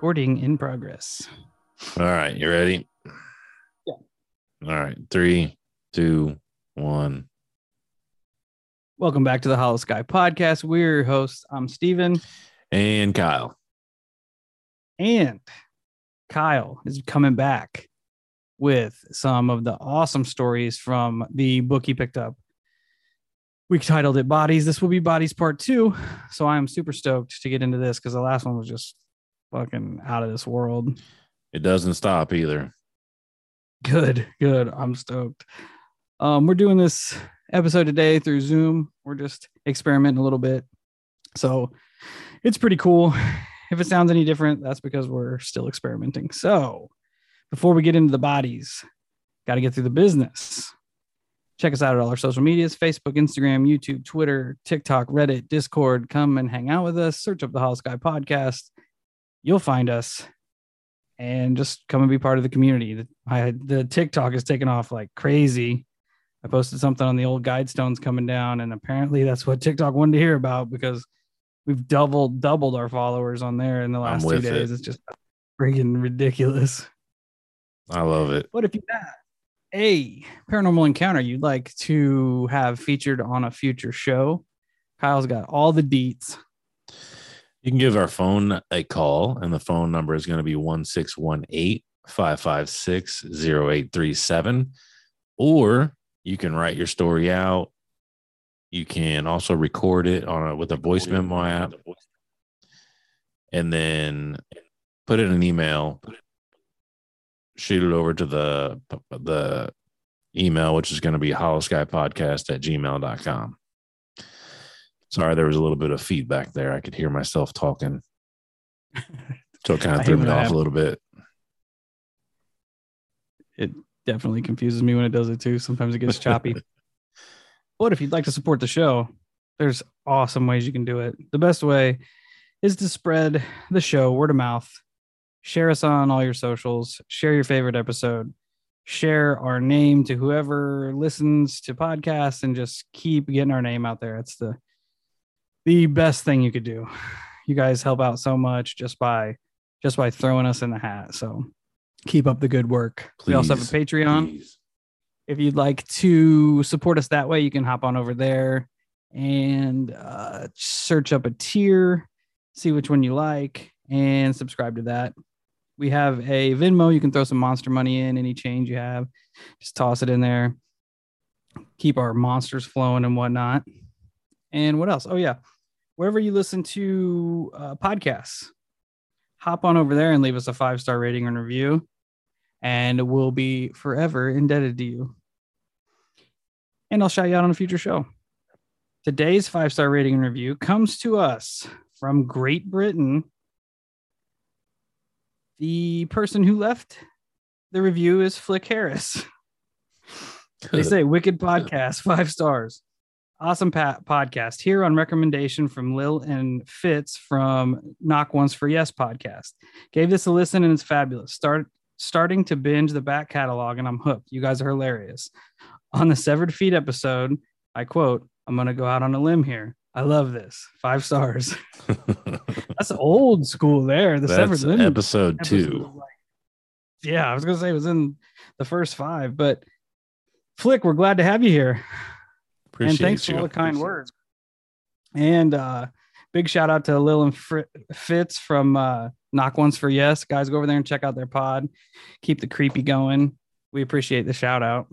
Recording in progress. All right, you ready? Yeah. All right, 3, 2, 1. Welcome back to the Hollow Sky Podcast. We're your hosts. I'm Steven. And Kyle. And Kyle is coming back with some of the awesome stories from the book he picked up. We titled it Bodies. This will be Bodies Part 2. So I'm super stoked to get into this because the last one was just fucking out of this world. It doesn't stop either. Good. I'm stoked. We're doing this episode today through Zoom. We're just experimenting a little bit. So it's pretty cool. If it sounds any different, that's because we're still experimenting. So before we get into the bodies, got to get through the business. Check us out at all our social medias, Facebook, Instagram, YouTube, Twitter, TikTok, Reddit, Discord. Come and hang out with us. Search up the Hollow Sky Podcast. You'll find us. And just come and be part of the community. The TikTok is taking off like crazy. I posted something on the old Guidestones coming down, and apparently that's what TikTok wanted to hear about because we've doubled our followers on there in the last 2 days. It's just freaking ridiculous. I love it. What if you have a paranormal encounter you'd like to have featured on a future show? Kyle's got all the deets. You can give our phone a call, and the phone number is going to be 1-618-556-0837. Or you can write your story out. You can also record it with a voice memo app, and then put it in an email. Shoot it over to the email, which is going to be hollowskypodcast@gmail.com. Sorry, there was a little bit of feedback there. I could hear myself talking. So it kind of threw me off a little bit. It definitely confuses me when it does it too. Sometimes it gets choppy. But if you'd like to support the show, there's awesome ways you can do it. The best way is to spread the show word of mouth. Share us on all your socials. Share your favorite episode. Share our name to whoever listens to podcasts, and just keep getting our name out there. It's the best thing you could do. You guys help out so much just by throwing us in the hat. So keep up the good work. Please, we also have a Patreon. Please. If you'd like to support us that way, you can hop on over there and search up a tier, see which one you like, and subscribe to that. We have a Venmo. You can throw some monster money in, any change you have. Just toss it in there. Keep our monsters flowing and whatnot. And what else? Oh, yeah. Wherever you listen to podcasts, hop on over there and leave us a 5-star rating and review. And we'll be forever indebted to you. And I'll shout you out on a future show. Today's 5-star rating and review comes to us from Great Britain. The person who left the review is Flick Harris. They say, wicked podcast, 5 stars. Awesome podcast. Here on recommendation from Lil and Fitz from Knock Once for Yes podcast. Gave this a listen and it's fabulous. Starting to binge the back catalog and I'm hooked. You guys are hilarious. On the Severed Feet episode, I quote, "I'm going to go out on a limb here. I love this. 5 stars." That's old school there. The Severed Limb episode 2. Yeah, I was going to say it was in the first 5, but Flick, we're glad to have you here. And thanks for all the kind words. And big shout out to Lil and Fitz from Knock Once for Yes. Guys, go over there and check out their pod. Keep the creepy going. We appreciate the shout out.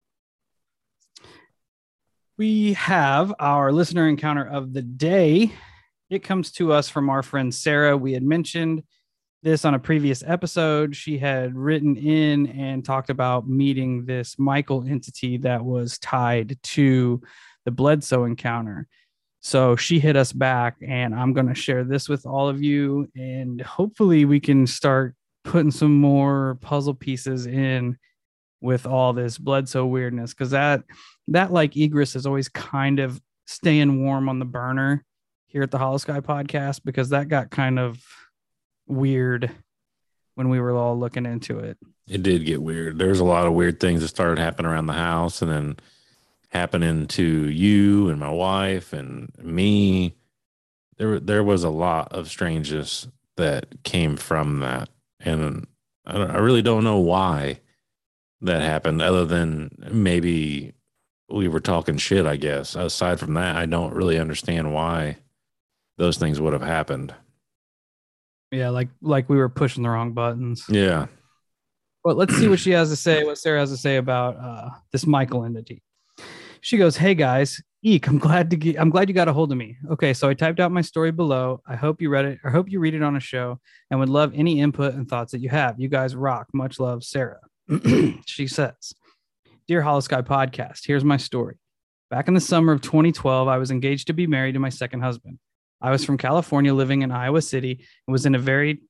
We have our listener encounter of the day. It comes to us from our friend Sarah. We had mentioned this on a previous episode. She had written in and talked about meeting this Michael entity that was tied to the Bledsoe encounter. So she hit us back, and I'm going to share this with all of you, and hopefully we can start putting some more puzzle pieces in with all this Bledsoe weirdness, because that like egress is always kind of staying warm on the burner here at the Hollow Sky Podcast, because that got kind of weird when we were all looking into it. It did get weird. There's a lot of weird things that started happening around the house, and then happening to you and my wife and me. There was a lot of strangeness that came from that. And I really don't know why that happened, other than maybe we were talking shit, I guess. Aside from that, I don't really understand why those things would have happened. Yeah, like we were pushing the wrong buttons. Yeah. But let's see what she has to say, what Sarah has to say about this Michael entity. She goes, "Hey guys, Eek, I'm glad you got a hold of me. Okay, so I typed out my story below. I hope you read it, or hope you read it on a show, and would love any input and thoughts that you have. You guys rock. Much love, Sarah." She says, "Dear Hollow Sky Podcast, here's my story. Back in the summer of 2012, I was engaged to be married to my second husband. I was from California, living in Iowa City, and was in a very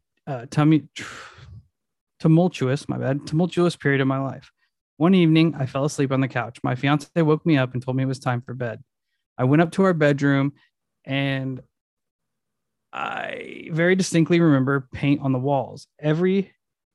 tumultuous period of my life. One evening, I fell asleep on the couch. My fiance woke me up and told me it was time for bed. I went up to our bedroom, and I very distinctly remember paint on the walls. Every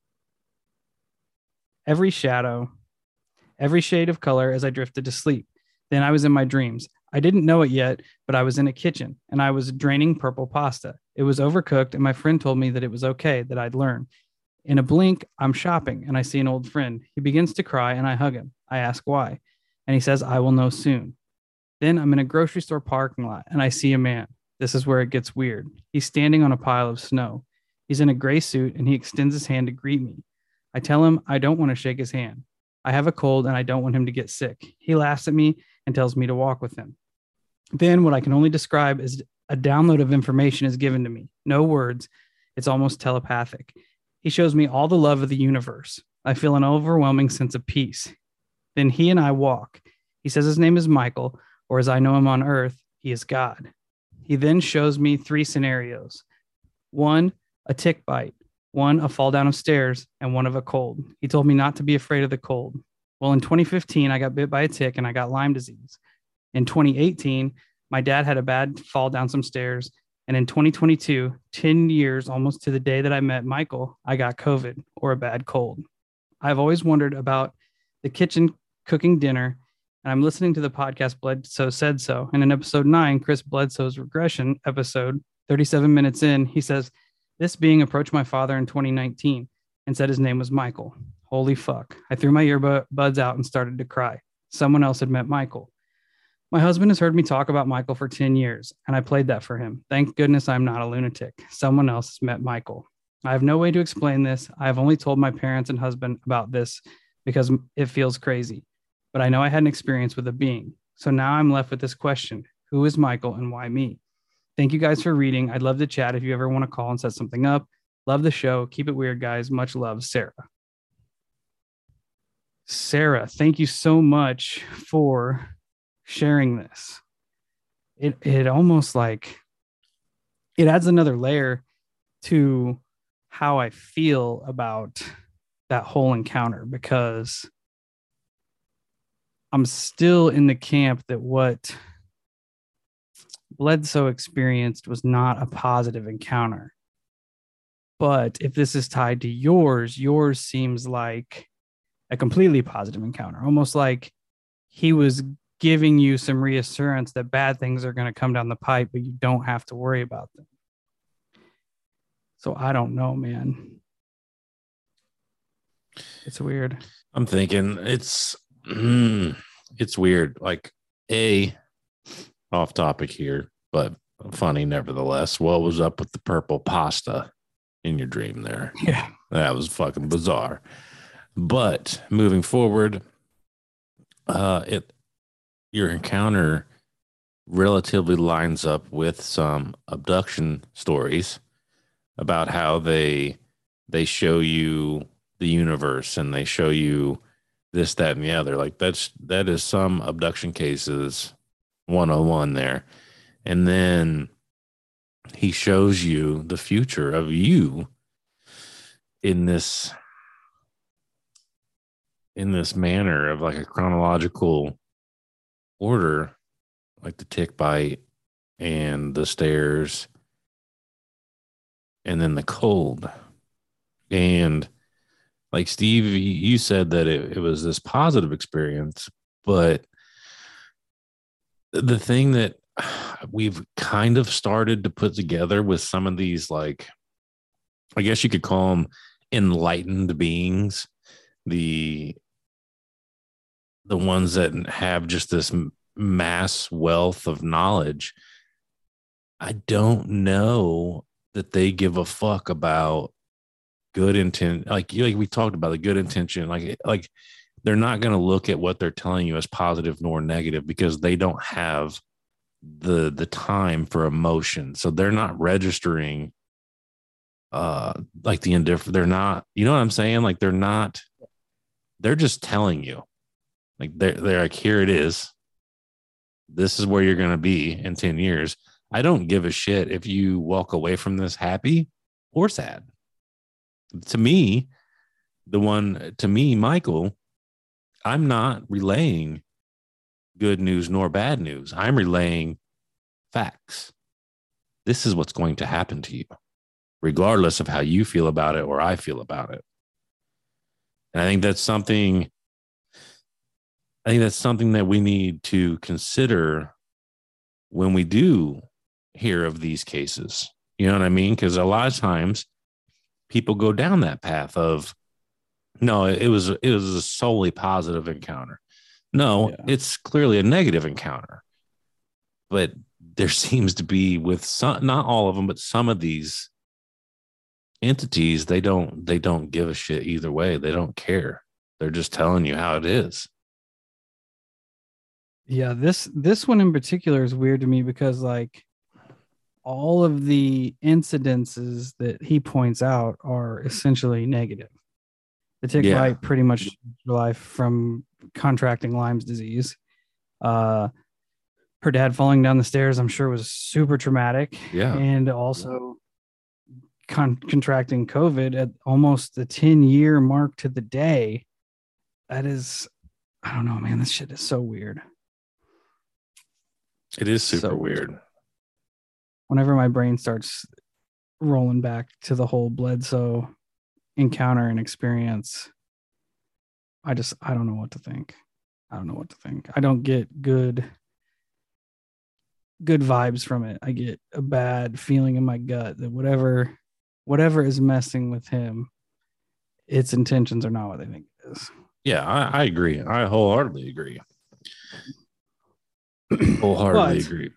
shadow, every shade of color as I drifted to sleep. Then I was in my dreams. I didn't know it yet, but I was in a kitchen and I was draining purple pasta. It was overcooked, and my friend told me that it was okay, that I'd learn. In a blink, I'm shopping and I see an old friend. He begins to cry and I hug him. I ask why, and he says, I will know soon. Then I'm in a grocery store parking lot and I see a man. This is where it gets weird. He's standing on a pile of snow. He's in a gray suit and he extends his hand to greet me. I tell him I don't want to shake his hand. I have a cold and I don't want him to get sick. He laughs at me and tells me to walk with him. Then what I can only describe as a download of information is given to me. No words. It's almost telepathic. He shows me all the love of the universe. I feel an overwhelming sense of peace. Then he and I walk. He says his name is Michael, or as I know him on earth, he is God. He then shows me 3 scenarios. 1, a tick bite. 1, a fall down of stairs, and 1 of a cold. He told me not to be afraid of the cold. Well, in 2015, I got bit by a tick and I got Lyme disease. In 2018, my dad had a bad fall down some stairs. And in 2022, 10 years almost to the day that I met Michael, I got COVID, or a bad cold. I've always wondered about the kitchen cooking dinner, and I'm listening to the podcast Bledsoe Said So. And in episode 9, Chris Bledsoe's regression episode, 37 minutes in, he says, this being approached my father in 2019 and said his name was Michael. Holy fuck. I threw my earbuds out and started to cry. Someone else had met Michael. My husband has heard me talk about Michael for 10 years, and I played that for him. Thank goodness I'm not a lunatic. Someone else has met Michael. I have no way to explain this. I have only told my parents and husband about this because it feels crazy. But I know I had an experience with a being. So now I'm left with this question. Who is Michael and why me? Thank you guys for reading. I'd love to chat if you ever want to call and set something up. Love the show. Keep it weird, guys. Much love, Sarah. Sarah, thank you so much for sharing this. It almost like it adds another layer to how I feel about that whole encounter, because I'm still in the camp that what Bledsoe experienced was not a positive encounter. But if this is tied to yours seems like a completely positive encounter, almost like he was giving you some reassurance that bad things are going to come down the pipe, but you don't have to worry about them. So I don't know, man. It's weird. I'm thinking it's weird. Like, off topic here, but funny nevertheless. What was up with the purple pasta in your dream there? Yeah. That was fucking bizarre. But moving forward, your encounter relatively lines up with some abduction stories about how they show you the universe and they show you this, that, and the other. Like that is some abduction cases 101 there. And then he shows you the future of you in this manner of like a chronological order, like the tick bite and the stairs and then the cold. And like Steve, you said that it was this positive experience, but the thing that we've kind of started to put together with some of these like I guess you could call them enlightened beings, the ones that have just this mass wealth of knowledge. I don't know that they give a fuck about good intent. Like we talked about the good intention. Like they're not going to look at what they're telling you as positive nor negative because they don't have the time for emotion. So they're not registering like the indifferent. They're not, you know what I'm saying? Like they're just telling you. Like they're like, here it is. This is where you're going to be in 10 years. I don't give a shit if you walk away from this happy or sad. To me, Michael, I'm not relaying good news nor bad news. I'm relaying facts. This is what's going to happen to you, regardless of how you feel about it or I feel about it. And I think that's something that we need to consider when we do hear of these cases. You know what I mean? Because a lot of times people go down that path of, no, it was a solely positive encounter. No, It's clearly a negative encounter. But there seems to be, with some, not all of them, but some of these entities, they don't give a shit either way. They don't care. They're just telling you how it is. Yeah, this one in particular is weird to me because like all of the incidences that he points out are essentially negative. The tick bite pretty much your life from contracting Lyme's disease. Her dad falling down the stairs, I'm sure, was super traumatic. Yeah. And also contracting COVID at almost the 10-year mark to the day. That is, I don't know, man. This shit is so weird. It is super weird. Whenever my brain starts rolling back to the whole Bledsoe encounter and experience, I don't know what to think. I don't get good vibes from it. I get a bad feeling in my gut that whatever is messing with him, its intentions are not what they think it is. Yeah, I agree. I wholeheartedly agree. Agree.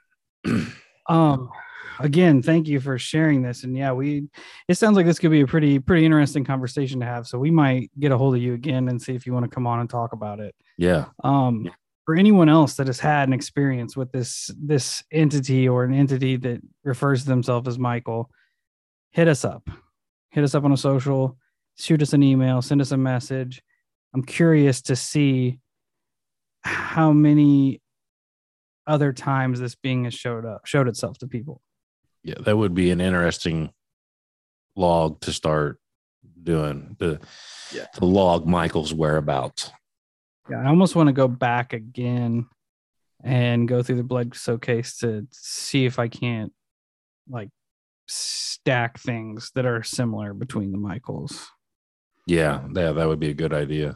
Again, thank you for sharing this. And yeah, it sounds like this could be a pretty interesting conversation to have. So we might get a hold of you again and see if you want to come on and talk about it. Yeah. For anyone else that has had an experience with this entity or an entity that refers to themselves as Michael, hit us up on a social, shoot us an email, send us a message. I'm curious to see how many other times this being has showed itself to people. Yeah, that would be an interesting log to start doing, to log Michael's whereabouts. Yeah, I almost want to go back again and go through the Bledsoe case to see if I can't like stack things that are similar between the Michaels. Yeah, that would be a good idea.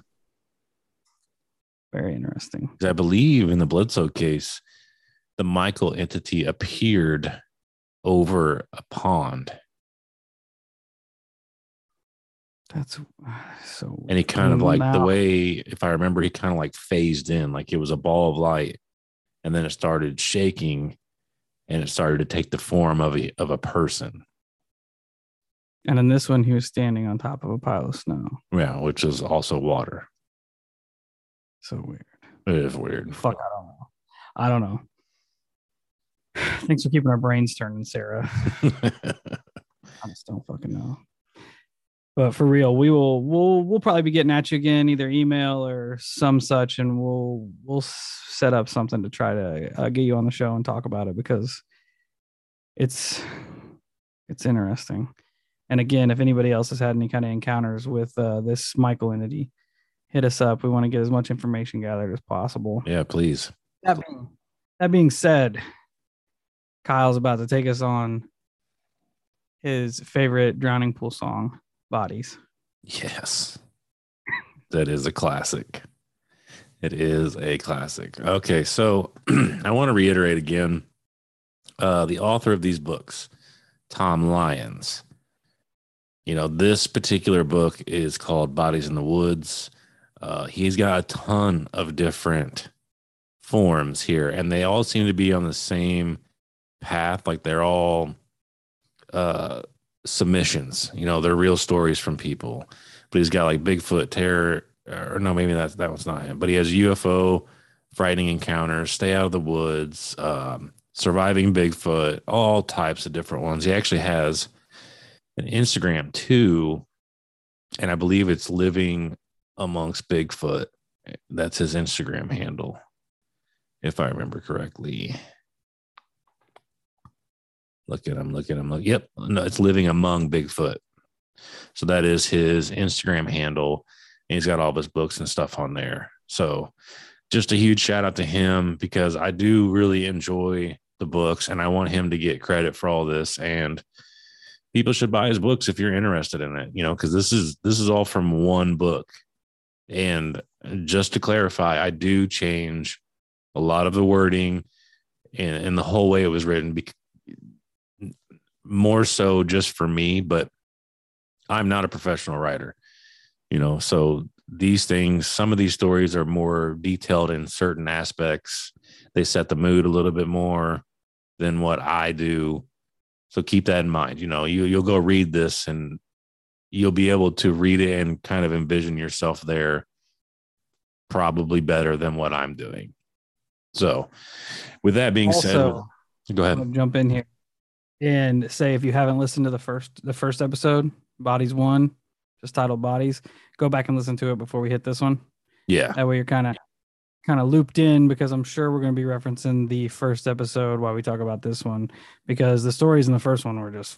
Very interesting. I believe in the Bledsoe case, the Michael entity appeared over a pond. That's so. And he kind of like the way, if I remember, he kind of like phased in, like it was a ball of light, and then it started shaking, and it started to take the form of a person. And in this one, he was standing on top of a pile of snow. Yeah, which is also water. So weird. It is weird. Fuck, I don't know. Thanks for keeping our brains turning, Sarah. I just don't fucking know. But for real, we'll probably be getting at you again, either email or some such, and we'll set up something to try to get you on the show and talk about it because it's interesting. And again, if anybody else has had any kind of encounters with this Michael entity, hit us up. We want to get as much information gathered as possible. Yeah, please. That being said, Kyle's about to take us on his favorite drowning pool song, Bodies. Yes. That is a classic. It is a classic. Okay, so I want to reiterate again, the author of these books, Tom Lyons. This particular book is called Bodies in the Woods. He's got a ton of different forms here, and they all seem to be on the same path. Like they're all submissions. They're real stories from people. But he's got like Bigfoot terror, or no, maybe that one's not him. But he has UFO frightening encounters, stay out of the woods, surviving Bigfoot, all types of different ones. He actually has an Instagram too, and I believe it's living amongst Bigfoot. That's his Instagram handle, if I remember correctly. Look at him. Yep. No, it's living among Bigfoot. So that is his Instagram handle. And he's got all of his books and stuff on there. So just a huge shout out to him, because I do really enjoy the books and I want him to get credit for all this. And people should buy his books if you're interested in it, because this is all from one book. And just to clarify, I do change a lot of the wording and the whole way it was written, more so just for me, but I'm not a professional writer, so these things, some of these stories are more detailed in certain aspects. They set the mood a little bit more than what I do. So keep that in mind. You'll go read this and you'll be able to read it and kind of envision yourself there probably better than what I'm doing. So with that being said, go ahead. I'll jump in here and say, if you haven't listened to the first episode, Bodies 1, just titled Bodies, go back and listen to it before we hit this one. Yeah. That way you're kind of looped in, because I'm sure we're going to be referencing the first episode while we talk about this one, because the stories in the first one were just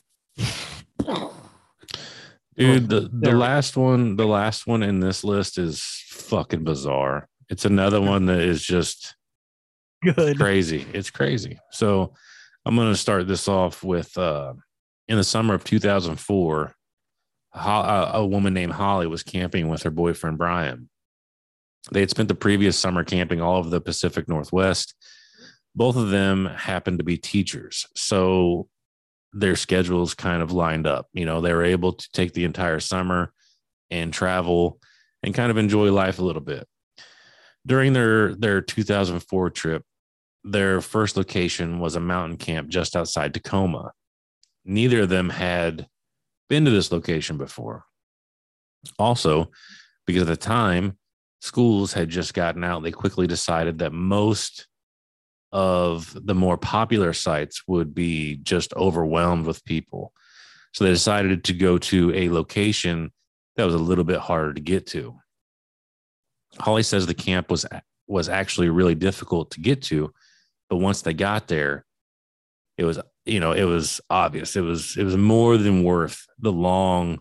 dude, the last one in this list is fucking bizarre. It's another one that is just good. It's crazy. So I'm going to start this off with in the summer of 2004, a woman named Holly was camping with her boyfriend, Brian. They had spent the previous summer camping all over the Pacific Northwest. Both of them happened to be teachers, so their schedules kind of lined up. They were able to take the entire summer and travel and kind of enjoy life a little bit. During their 2004 trip, their first location was a mountain camp just outside Tacoma. Neither of them had been to this location before. Also, because at the time, schools had just gotten out, they quickly decided that most of the more popular sites would be just overwhelmed with people. So they decided to go to a location that was a little bit harder to get to. Holly says the camp was actually really difficult to get to, but once they got there, it was obvious. It was more than worth the long,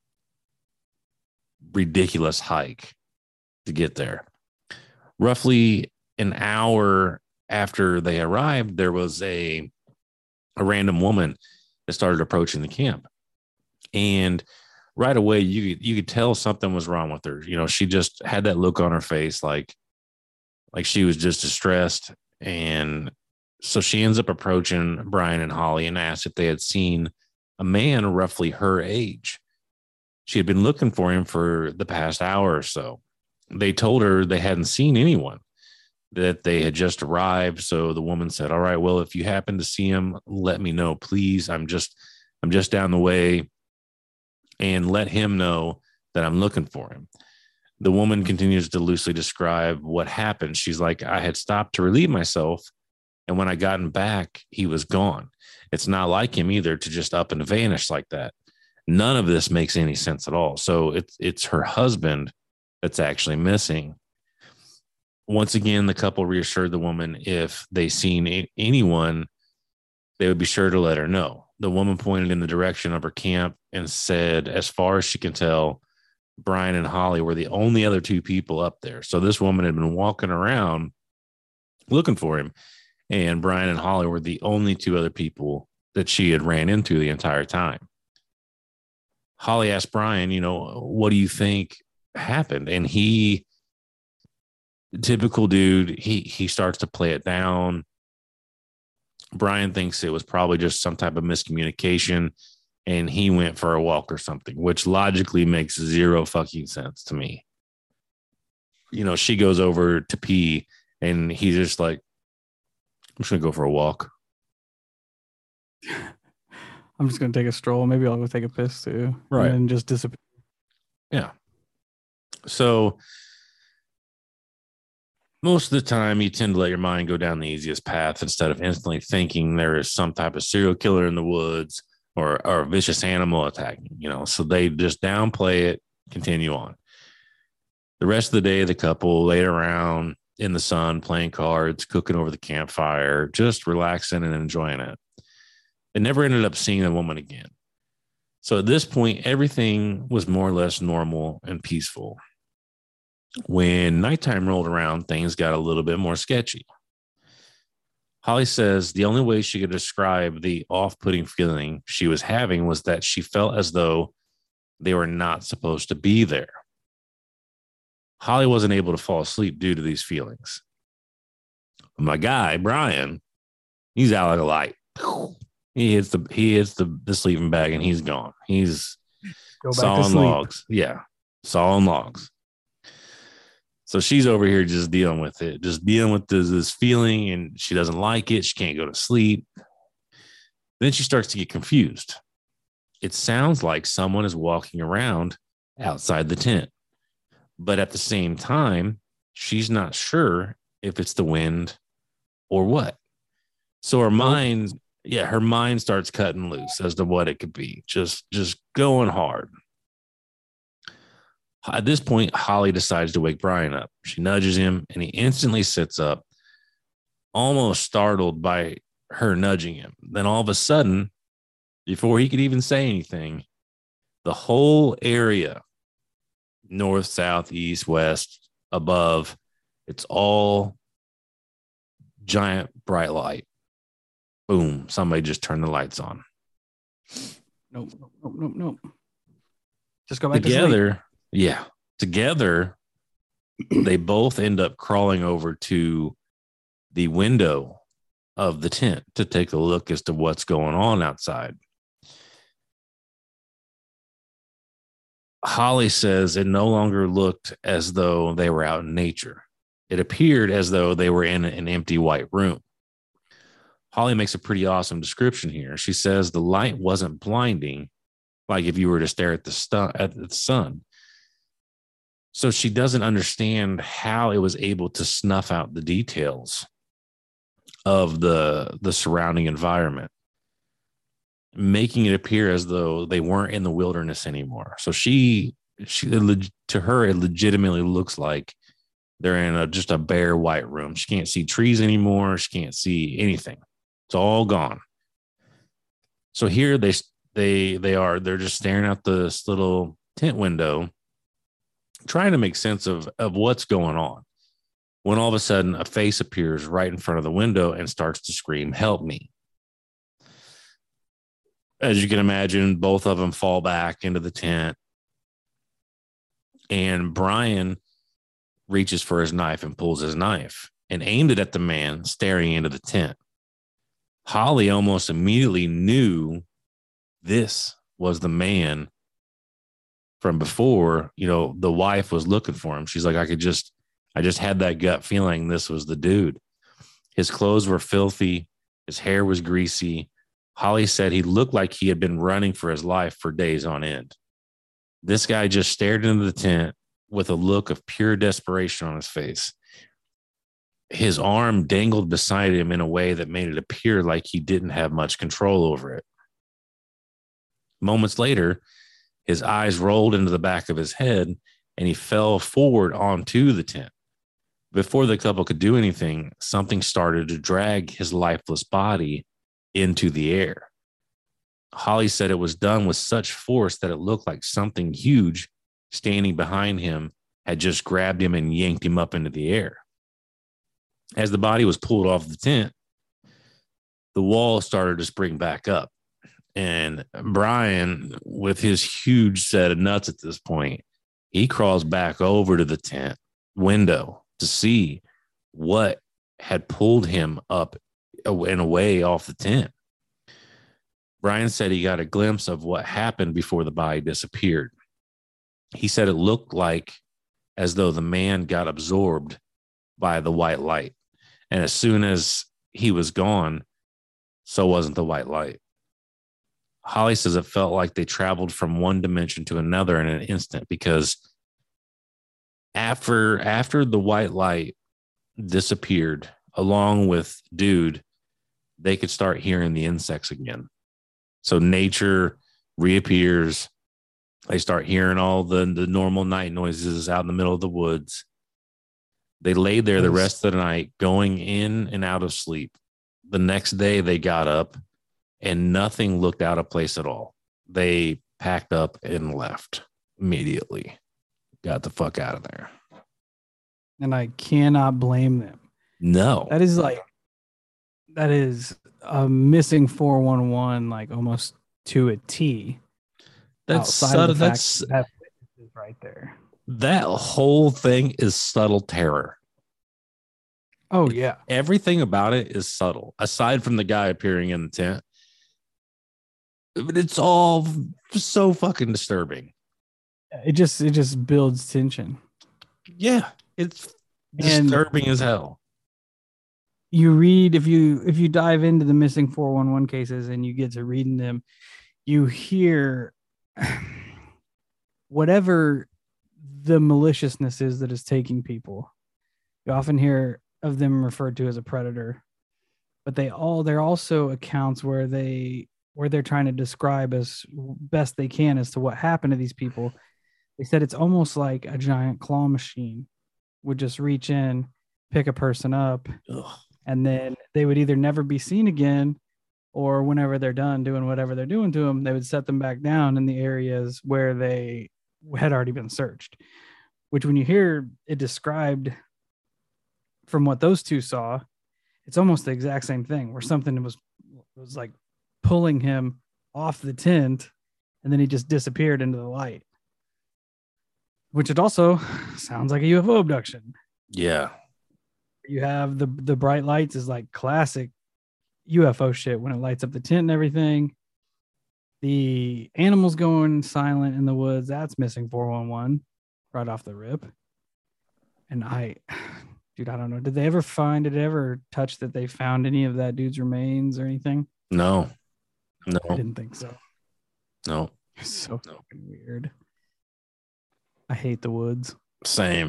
ridiculous hike to get there. Roughly an hour after they arrived, there was a random woman that started approaching the camp. And right away, you could tell something was wrong with her. She just had that look on her face, like she was just distressed. And so she ends up approaching Brian and Holly and asked if they had seen a man roughly her age. She had been looking for him for the past hour or so. They told her they hadn't seen anyone, that they had just arrived. So the woman said, all right, well, if you happen to see him, let me know, please. I'm just down the way, and let him know that I'm looking for him. The woman continues to loosely describe what happened. She's like, I had stopped to relieve myself, and when I gotten back, he was gone. It's not like him either to just up and vanish like that. None of this makes any sense at all. So it's her husband that's actually missing. Once again, the couple reassured the woman if they seen anyone, they would be sure to let her know. The woman pointed in the direction of her camp and said, as far as she can tell, Brian and Holly were the only other two people up there. So this woman had been walking around looking for him, and Brian and Holly were the only two other people that she had ran into the entire time. Holly asked Brian, what do you think happened? And he, typical dude, he starts to play it down. Brian thinks it was probably just some type of miscommunication. and he went for a walk or something, which logically makes zero fucking sense to me. You know, she goes over to pee and he's just like, I'm just going to go for a walk. I'm just going to take a stroll. Maybe I'll go take a piss too. Right. And then just disappear. Yeah. So most of the time, you tend to let your mind go down the easiest path instead of instantly thinking there is some type of serial killer in the woods or a vicious animal attacking, you know. So they just downplay it, continue on. The rest of the day, the couple laid around in the sun, playing cards, cooking over the campfire, just relaxing and enjoying it. They never ended up seeing the woman again. So at this point, everything was more or less normal and peaceful. When nighttime rolled around, things got a little bit more sketchy. Holly says the only way she could describe the off-putting feeling she was having was that she felt as though they were not supposed to be there. Holly wasn't able to fall asleep due to these feelings. My guy, Brian, he's out like a light. He hits the sleeping bag and he's gone. He's sawing logs. Yeah, sawing logs. So she's over here just dealing with it, just dealing with this feeling, and she doesn't like it. She can't go to sleep. Then she starts to get confused. It sounds like someone is walking around outside the tent. But at the same time, she's not sure if it's the wind or what. So her mind starts cutting loose as to what it could be, just going hard. At this point, Holly decides to wake Brian up. She nudges him, and he instantly sits up, almost startled by her nudging him. Then all of a sudden, before he could even say anything, the whole area, north, south, east, west, above, it's all giant bright light. Boom, somebody just turned the lights on. Nope. Just go back together. To sleep. Yeah. Together, they both end up crawling over to the window of the tent to take a look as to what's going on outside. Holly says it no longer looked as though they were out in nature. It appeared as though they were in an empty white room. Holly makes a pretty awesome description here. She says the light wasn't blinding, like if you were to stare at the sun. So she doesn't understand how it was able to snuff out the details of the surrounding environment, making it appear as though they weren't in the wilderness anymore. So she to her, it legitimately looks like they're in just a bare white room. She can't see trees anymore. She can't see anything. It's all gone. So here they're just staring out this little tent window, trying to make sense of what's going on, when all of a sudden a face appears right in front of the window and starts to scream, "Help me." As you can imagine, both of them fall back into the tent, and Brian reaches for his knife and pulls his knife and aimed it at the man staring into the tent. Holly almost immediately knew this was the man from before. You know, the wife was looking for him. She's like, I just had that gut feeling this was the dude. His clothes were filthy. His hair was greasy. Holly said he looked like he had been running for his life for days on end. This guy just stared into the tent with a look of pure desperation on his face. His arm dangled beside him in a way that made it appear like he didn't have much control over it. Moments later, his eyes rolled into the back of his head and he fell forward onto the tent. Before the couple could do anything, something started to drag his lifeless body into the air. Holly said it was done with such force that it looked like something huge standing behind him had just grabbed him and yanked him up into the air. As the body was pulled off the tent, the wall started to spring back up. And Brian, with his huge set of nuts at this point, he crawls back over to the tent window to see what had pulled him up and away off the tent. Brian said he got a glimpse of what happened before the body disappeared. He said it looked like as though the man got absorbed by the white light. And as soon as he was gone, so wasn't the white light. Holly says it felt like they traveled from one dimension to another in an instant, because after the white light disappeared, along with dude, they could start hearing the insects again. So nature reappears. They start hearing all the normal night noises out in the middle of the woods. They laid there the rest of the night, going in and out of sleep. The next day they got up and nothing looked out of place at all. They packed up and left immediately. Got the fuck out of there. And I cannot blame them. No. That is a missing 411, like almost to a T. That's subtle. That's right there. That whole thing is subtle terror. Oh, yeah. Everything about it is subtle, aside from the guy appearing in the tent. But it's all so fucking disturbing. It just builds tension. Yeah, it's disturbing as hell. You read, if you dive into the missing 411 cases and you get to reading them, you hear whatever the maliciousness is that is taking people. You often hear of them referred to as a predator, but they're also accounts where they're trying to describe as best they can as to what happened to these people. They said it's almost like a giant claw machine would just reach in, pick a person up, and then they would either never be seen again, or whenever they're done doing whatever they're doing to them, they would set them back down in the areas where they had already been searched. Which, when you hear it described from what those two saw, it's almost the exact same thing, where something was like pulling him off the tent, and then he just disappeared into the light. Which it also sounds like a UFO abduction. Yeah. You have the bright lights is like classic UFO shit when it lights up the tent and everything. The animals going silent in the woods, that's missing 411 right off the rip. And I don't know. Did it ever touch that they found any of that dude's remains or anything? No. I didn't think so. No. It's so fucking weird. I hate the woods. Same.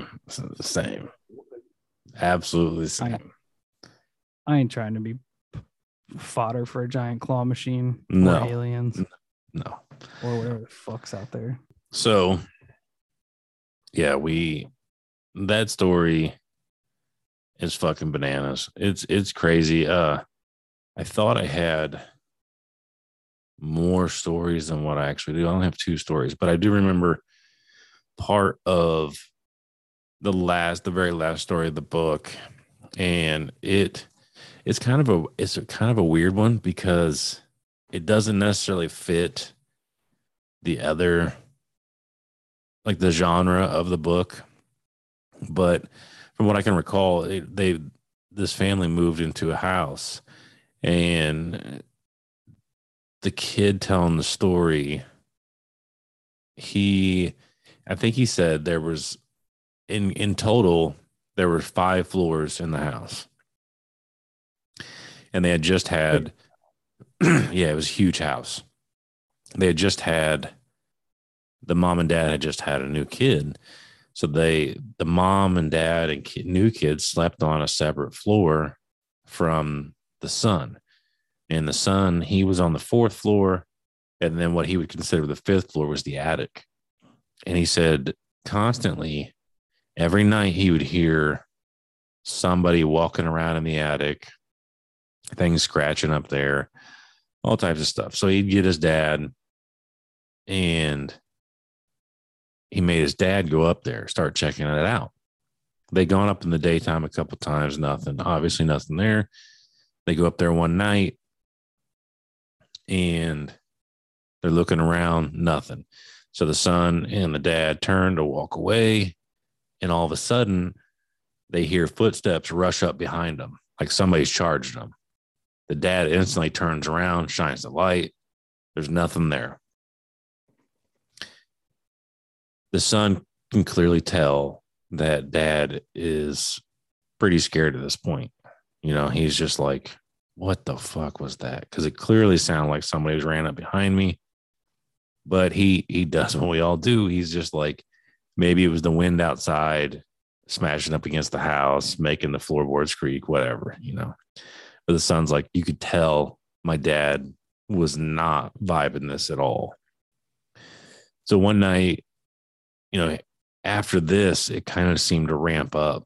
Absolutely same. I ain't trying to be fodder for a giant claw machine or aliens. No. Or whatever the fuck's out there. So, yeah, that story is fucking bananas. It's crazy. I thought I had more stories than what I actually do. I don't have 2 stories, but I do remember part of the very last story of the book, and it's kind of a weird one because it doesn't necessarily fit the other, like the genre of the book. But from what I can recall, this family moved into a house, and the kid telling the story, I think he said there was in total there were 5 floors in the house, and they had just had yeah, it was a huge house. They had just had, the mom and dad had just had a new kid, so the mom and dad and new kid slept on a separate floor from the son, and the son, he was on the 4th floor, and then what he would consider the 5th floor was the attic. And he said constantly, every night he would hear somebody walking around in the attic, things scratching up there, all types of stuff. So he'd get his dad, and he made his dad go up there, start checking it out. They'd gone up in the daytime a couple times, obviously nothing there. They go up there one night, and they're looking around, nothing. So the son and the dad turn to walk away, and all of a sudden they hear footsteps rush up behind them, like somebody's charged them. The dad instantly turns around, shines the light, There's nothing there. The son can clearly tell that dad is pretty scared at this point. You know, he's just like, what the fuck was that? Because it clearly sounded like somebody was ran up behind me. But he does what we all do. He's just like, maybe it was the wind outside smashing up against the house, making the floorboards creak, whatever, you know. But the son's like, you could tell my dad was not vibing this at all. So one night, you know, after this, it kind of seemed to ramp up.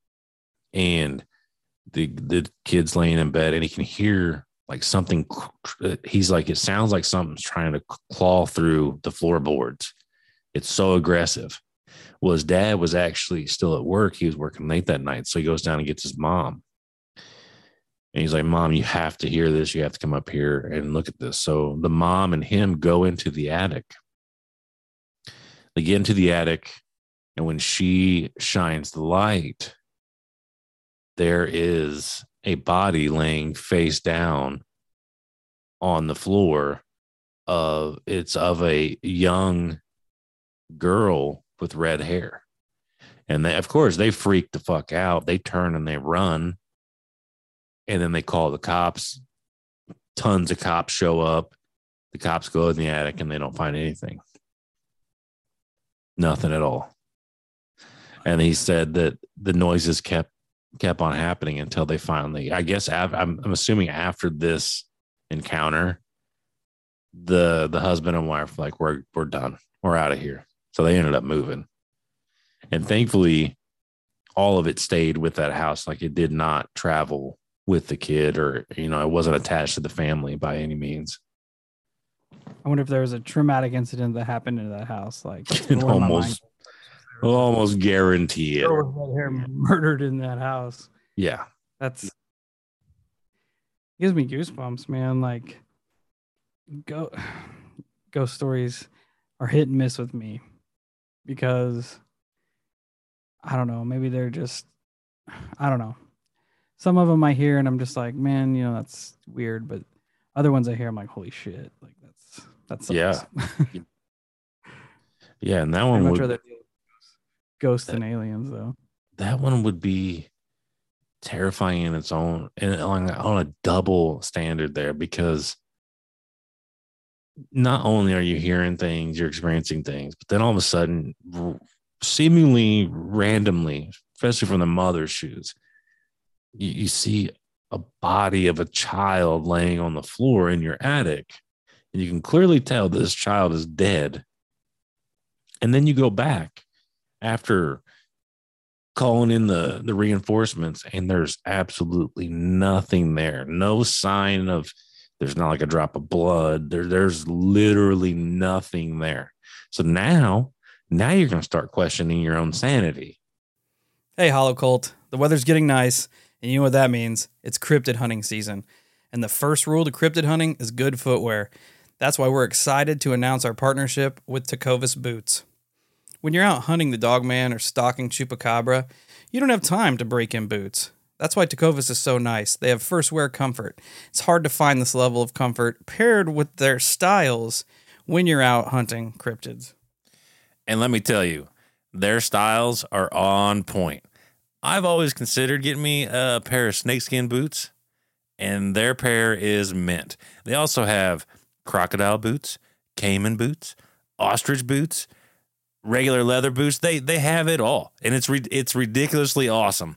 And the kid's laying in bed and he can hear like something. He's like, it sounds like something's trying to claw through the floorboards. It's so aggressive. Well, his dad was actually still at work. He was working late that night. So he goes down and gets his mom. And he's like, Mom, you have to hear this. You have to come up here and look at this. So the mom and him go into the attic. They get into the attic. And when she shines the light, there is a body laying face down on the floor. It's of a young girl with red hair. And they, of course, they freak the fuck out. They turn and they run. And then they call the cops. Tons of cops show up. The cops go in the attic and they don't find anything. Nothing at all. And he said that the noises kept on happening until they finally, I guess, I'm assuming after this encounter, the husband and wife were like, we're done. We're out of here. So they ended up moving. And thankfully, all of it stayed with that house. Like it did not travel with the kid, or, you know, it wasn't attached to the family by any means. I wonder if there was a traumatic incident that happened in that house. Like almost guarantee it. Murdered in that house. Yeah. It gives me goosebumps, man. Like ghost stories are hit and miss with me because I don't know, maybe they're just, I don't know. Some of them I hear and I'm just like, man, you know, that's weird. But other ones I hear, I'm like, holy shit. Like that sucks. Yeah. Yeah. And that one would much rather ghosts than aliens, though. That one would be terrifying in its own, and on a double standard there, because not only are you hearing things, you're experiencing things, but then all of a sudden, seemingly randomly, especially from the mother's shoes, you see a body of a child laying on the floor in your attic, and you can clearly tell this child is dead. And then you go back after calling in the reinforcements, and there's absolutely nothing there. No sign of, there's not like a drop of blood. There's literally nothing there. So now you're going to start questioning your own sanity. Hey, Hollow Cult, the weather's getting nice, and you know what that means. It's cryptid hunting season. And the first rule to cryptid hunting is good footwear. That's why we're excited to announce our partnership with Tecovas Boots. When you're out hunting the Dogman or stalking Chupacabra, you don't have time to break in boots. That's why Tecovas is so nice. They have first wear comfort. It's hard to find this level of comfort paired with their styles when you're out hunting cryptids. And let me tell you, their styles are on point. I've always considered getting me a pair of snakeskin boots, and their pair is mint. They also have crocodile boots, caiman boots, ostrich boots, regular leather boots. They have it all, and it's ridiculously awesome.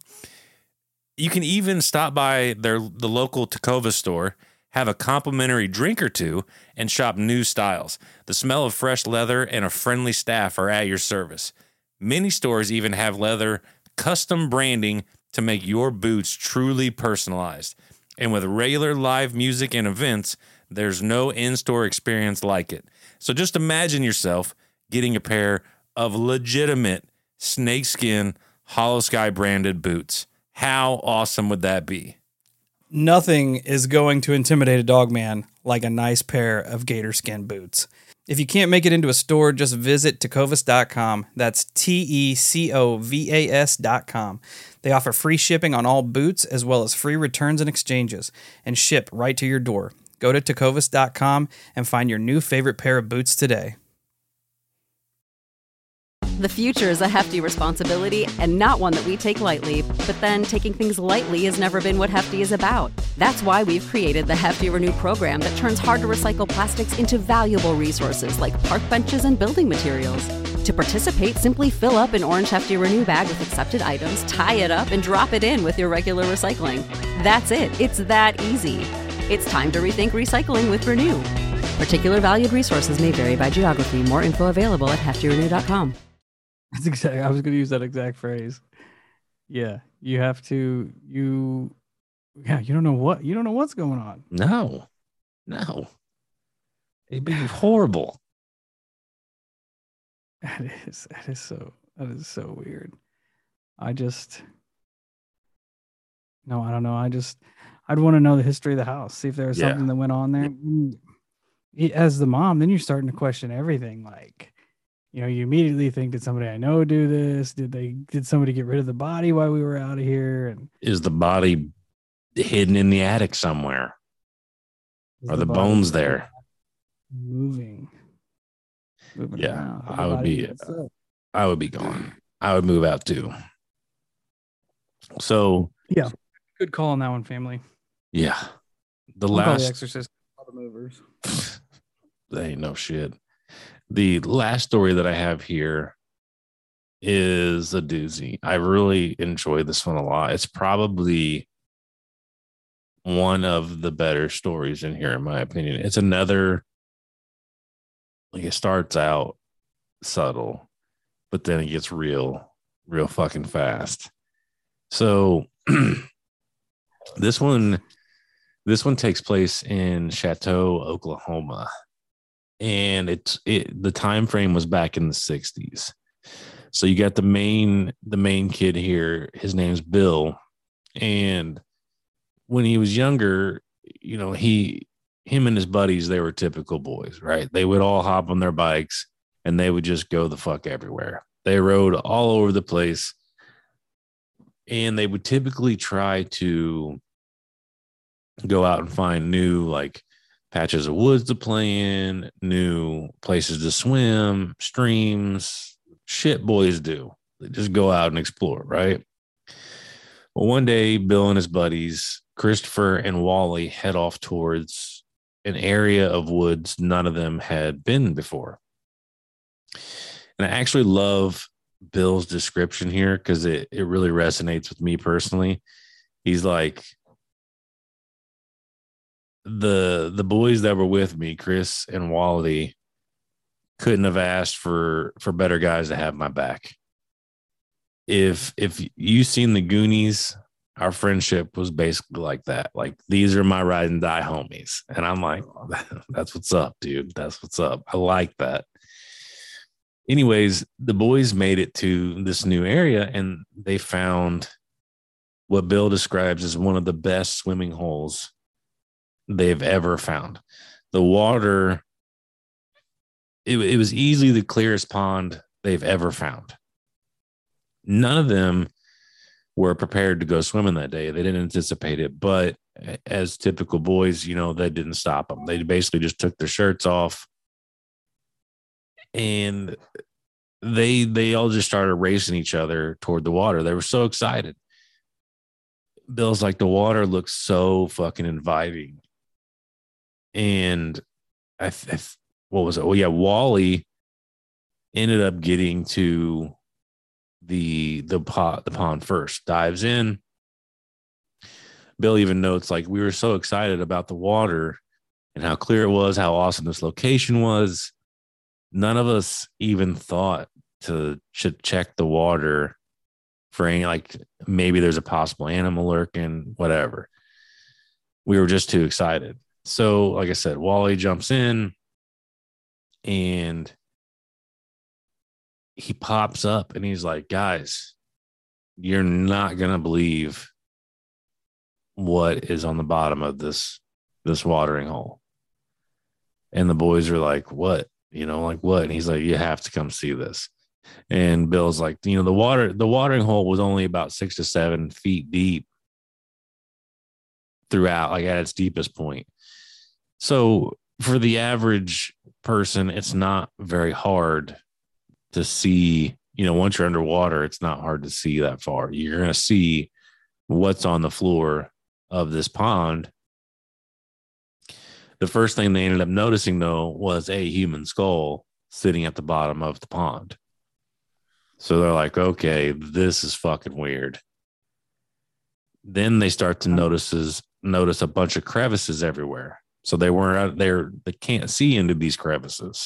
You can even stop by the local Tecovas store, have a complimentary drink or two, and shop new styles. The smell of fresh leather and a friendly staff are at your service. Many stores even have leather custom branding to make your boots truly personalized. And with regular live music and events, there's no in-store experience like it. So just imagine yourself getting a pair of legitimate snakeskin Hollow Sky branded boots. How awesome would that be? Nothing is going to intimidate a dogman like a nice pair of gator skin boots. If you can't make it into a store, just visit tecovas.com. That's TECOVAS.com. They offer free shipping on all boots, as well as free returns and exchanges, and ship right to your door. Go to tecovas.com and find your new favorite pair of boots today. The future is a hefty responsibility and not one that we take lightly. But then taking things lightly has never been what Hefty is about. That's why we've created the Hefty Renew program that turns hard-to-recycle plastics into valuable resources like park benches and building materials. To participate, simply fill up an orange Hefty Renew bag with accepted items, tie it up, and drop it in with your regular recycling. That's it. It's that easy. It's time to rethink recycling with Renew. Particular valued resources may vary by geography. More info available at heftyrenew.com. That's exactly. I was going to use that exact phrase. Yeah, you have to. You don't know what's going on. No, it'd be horrible. That is so weird. I don't know. I'd want to know the history of the house. See if there was something that went on there. As the mom, then you're starting to question everything. Like, you immediately think, did somebody I know do this? Did somebody get rid of the body while we were out of here? And is the body hidden in the attic somewhere? Are the bones there? Moving yeah, around. I would be gone. I would move out too. So yeah, good call on that one, family. Yeah, The Exorcist, all the movers. They ain't no shit. The last story that I have here is a doozy. I really enjoy this one a lot. It's probably one of the better stories in here, in my opinion. It's another, like, it starts out subtle, but then it gets real fucking fast. So this one takes place in Chateau, Oklahoma. And the time frame was back in the 60s. So you got the main kid here. His name's Bill. And when he was younger, him and his buddies, they were typical boys, right? They would all hop on their bikes and they would just go the fuck everywhere. They rode all over the place. And they would typically try to go out and find new, like, patches of woods to play in, new places to swim, streams, shit boys do. They just go out and explore, right? Well, one day, Bill and his buddies, Christopher and Wally, head off towards an area of woods none of them had been before. And I actually love Bill's description here because it really resonates with me personally. He's like, the boys that were with me, Chris and Wally, couldn't have asked for better guys to have my back. If you seen the Goonies, our friendship was basically like that. Like, these are my ride and die homies. And I'm like, that's what's up, dude. That's what's up. I like that. Anyways, the boys made it to this new area and they found what Bill describes as one of the best swimming holes they've ever found. The water, it was easily the clearest pond they've ever found. None of them were prepared to go swimming that day. They didn't anticipate it, but as typical boys, that didn't stop them. They basically just took their shirts off and they all just started racing each other toward the water. They were so excited. Bill's like, the water looks so fucking inviting. And what was it? Oh yeah, Wally ended up getting to the pond first. Dives in. Bill even notes, like, we were so excited about the water and how clear it was, how awesome this location was. None of us even thought to check the water for any, like, maybe there's a possible animal lurking, whatever. We were just too excited. So, like I said, Wally jumps in and he pops up and he's like, guys, you're not going to believe what is on the bottom of this watering hole. And the boys are like, what? Like what? And he's like, you have to come see this. And Bill's like, the watering hole was only about 6 to 7 feet deep throughout, like at its deepest point. So for the average person, it's not very hard to see, once you're underwater, it's not hard to see that far. You're going to see what's on the floor of this pond. The first thing they ended up noticing, though, was a human skull sitting at the bottom of the pond. So they're like, okay, this is fucking weird. Then they start to notice a bunch of crevices everywhere. So they weren't out there. They can't see into these crevices.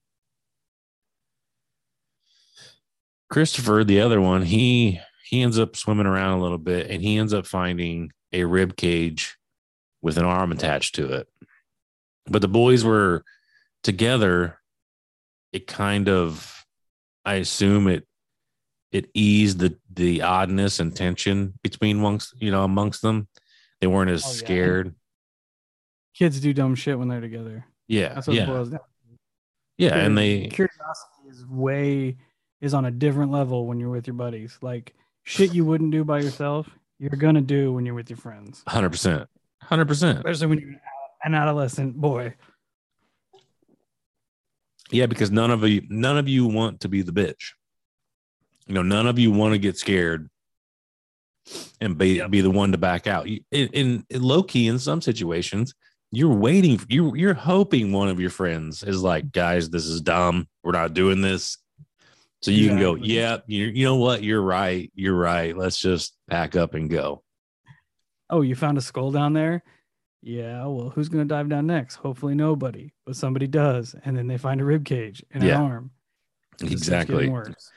Christopher, the other one, he ends up swimming around a little bit, and he ends up finding a rib cage with an arm attached to it. But the boys were together. It kind of, I assume it eased the oddness and tension between amongst them. They weren't as scared. Kids do dumb shit when they're together. Yeah, that's what it boils down. Yeah, and curiosity is on a different level when you're with your buddies. Like shit you wouldn't do by yourself, you're gonna do when you're with your friends. 100%. Especially when you're an adolescent boy. Yeah, because none of you want to be the bitch. None of you want to get scared and be the one to back out. In low key, in some situations, you're waiting. You're hoping one of your friends is like, guys, this is dumb. We're not doing this. So you can go, yeah, you know what? You're right. Let's just pack up and go. Oh, you found a skull down there? Yeah, well, who's going to dive down next? Hopefully nobody, but somebody does. And then they find a rib cage and an arm. Exactly.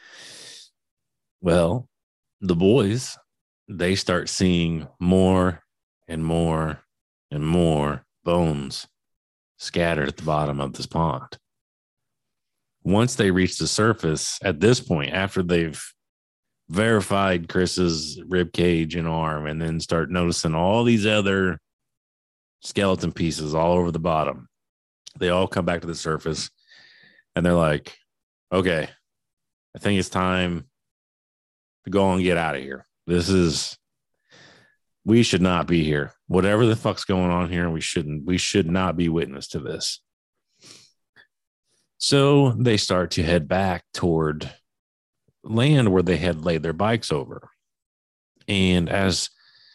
Well, the boys, they start seeing more and more and more bones scattered at the bottom of this pond. Once they reach the surface, at this point, after they've verified Chris's rib cage and arm, and then start noticing all these other skeleton pieces all over the bottom, they all come back to the surface, and they're like, okay, I think it's time to go and get out of here. We should not be here. Whatever the fuck's going on here, we should not be witness to this. So they start to head back toward land where they had laid their bikes over. And as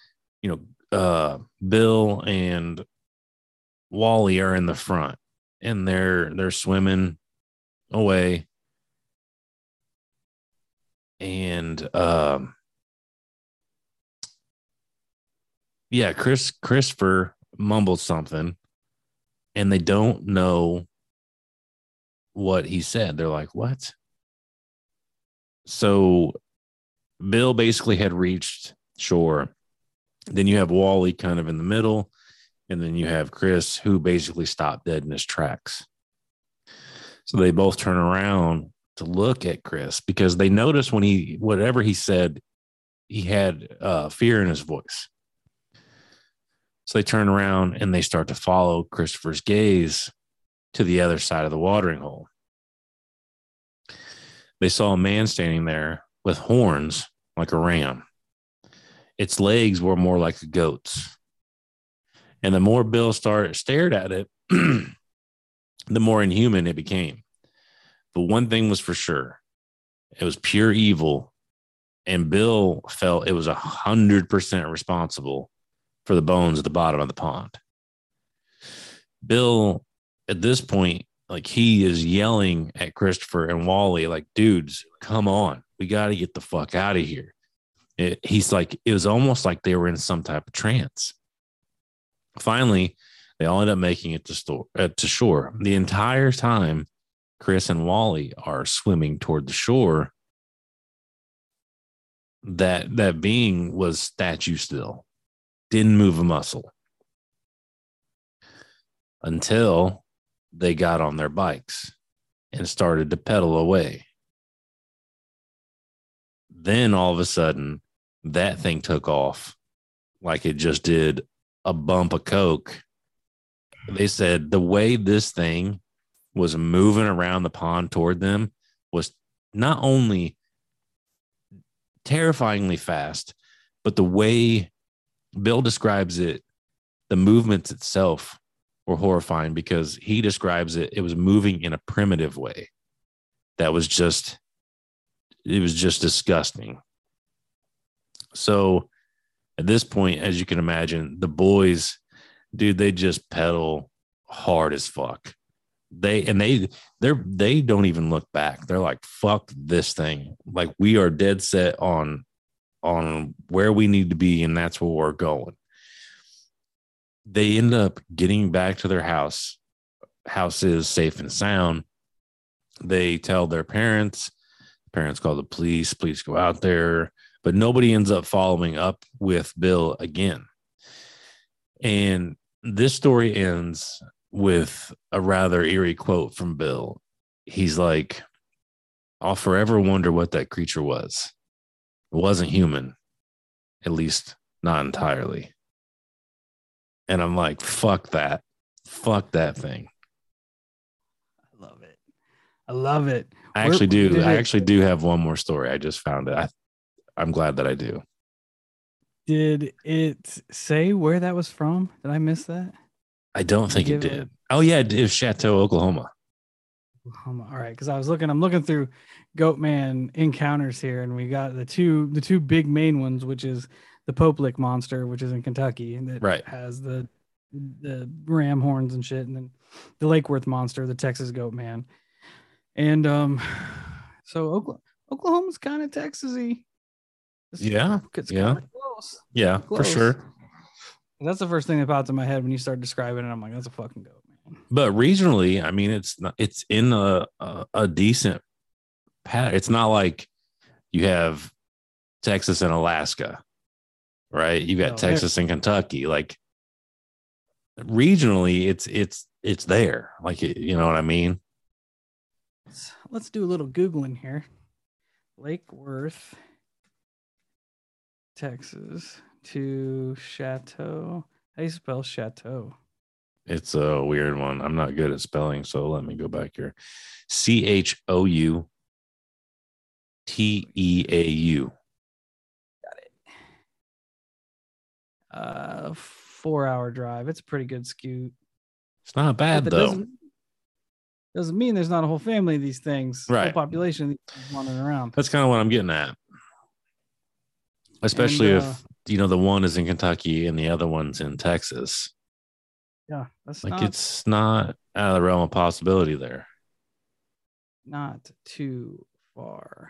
Bill and Wally are in the front, and they're swimming away. And Christopher mumbled something, and they don't know what he said. They're like, what? So Bill basically had reached shore. Then you have Wally kind of in the middle, and then you have Chris, who basically stopped dead in his tracks. So they both turn around to look at Chris, because they noticed when whatever he said, he had fear in his voice. So they turn around and they start to follow Christopher's gaze to the other side of the watering hole. They saw a man standing there with horns like a ram. Its legs were more like a goat's. And the more Bill stared at it, the more inhuman it became. But one thing was for sure. It was pure evil. And Bill felt it was 100% responsible for the bones at the bottom of the pond. Bill, at this point, like, he is yelling at Christopher and Wally, like, dudes, come on. We got to get the fuck out of here. He's like, it was almost like they were in some type of trance. Finally, they all end up making it to shore. The entire time, Chris and Wally are swimming toward the shore. That being was statue still. Didn't move a muscle. Until they got on their bikes and started to pedal away. Then all of a sudden, that thing took off like it just did a bump of coke. They said the way this thing was moving around the pond toward them was not only terrifyingly fast, but the way Bill describes it, the movements itself were horrifying because he describes it was moving in a primitive way that was just disgusting. So at this point, as you can imagine, the boys, dude, they just pedal hard as fuck. They don't even look back. They're like, fuck this thing. Like, we are dead set on where we need to be, and that's where we're going. They end up getting back to their house. House is safe and sound. They tell their parents. Parents call the police. Police go out there, but nobody ends up following up with Bill again. And this story ends with a rather eerie quote from Bill. He's like, I'll forever wonder what that creature was. It wasn't human, at least not entirely. And I'm like, fuck that. Fuck that thing. I love it. I love it. I actually do have one more story. I just found it. I'm glad that I do. Did it say where that was from? Did I miss that? I don't think it did. Oh yeah, it was Chateau, Oklahoma. All right, because I'm looking through Goatman encounters here, and we got the two big main ones, which is the Pope Lick monster, which is in Kentucky, and that has the ram horns and shit, and then the Lake Worth monster, the Texas Goatman, and so Oklahoma's kind of Texas-y. It's kind of close. Yeah, close. For sure. That's the first thing that popped in my head when you started describing it. I'm like, that's a fucking goat, man. But regionally, I mean, it's in a decent pattern. It's not like you have Texas and Alaska, right? You got Texas and Kentucky. Like, regionally, it's there. Like, you know what I mean? Let's do a little Googling here. Lake Worth, Texas to Chateau. How do you spell Chateau? It's a weird one. I'm not good at spelling, so let me go back here. CHOUTEAU. Got it. 4-hour drive. It's a pretty good scoot. It's not bad though. Doesn't mean there's not a whole family of these things. Right. Whole population wandering around. That's kind of what I'm getting at. Especially if the one is in Kentucky and the other one's in Texas. Yeah, it's not out of the realm of possibility there. Not too far.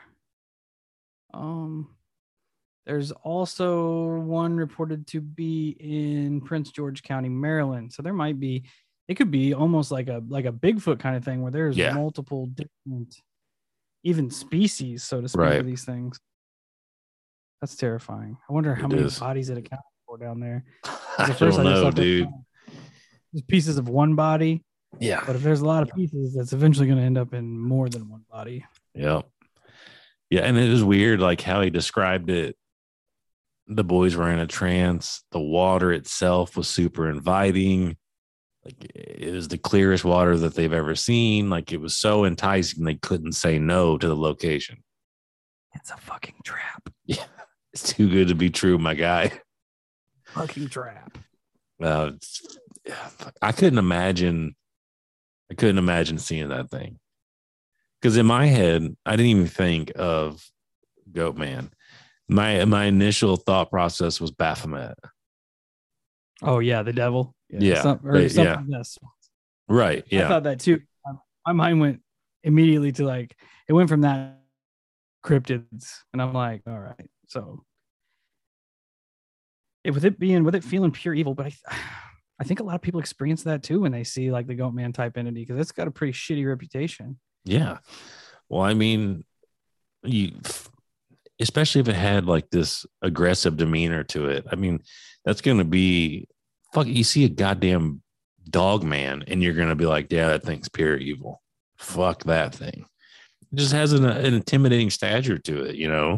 There's also one reported to be in Prince George County, Maryland. So it could be almost like a Bigfoot kind of thing where there's multiple different, even species, so to speak, of these things. That's terrifying. I wonder how many bodies it accounts for down there. I don't know, dude. There's pieces of one body. Yeah. But if there's a lot of pieces, that's eventually going to end up in more than one body. Yeah. Yeah. And it is weird, like how he described it. The boys were in a trance. The water itself was super inviting. Like, it was the clearest water that they've ever seen. Like, it was so enticing they couldn't say no to the location. It's a fucking trap. Yeah. It's too good to be true, my guy. Fucking trap. I couldn't imagine seeing that thing. Because in my head, I didn't even think of Goatman. My initial thought process was Baphomet. Oh yeah, the devil. Yeah. Something this. Right. Yeah. I thought that too. My mind went immediately to it went from that cryptids, and I'm like, all right. So with it feeling pure evil, but I think a lot of people experience that too when they see like the Goatman type entity, because it's got a pretty shitty reputation. Yeah. Well, I mean, especially if it had like this aggressive demeanor to it. I mean, that's going to be you see a goddamn dog man and you're going to be like, yeah, that thing's pure evil. Fuck that thing. It just has an intimidating stature to it,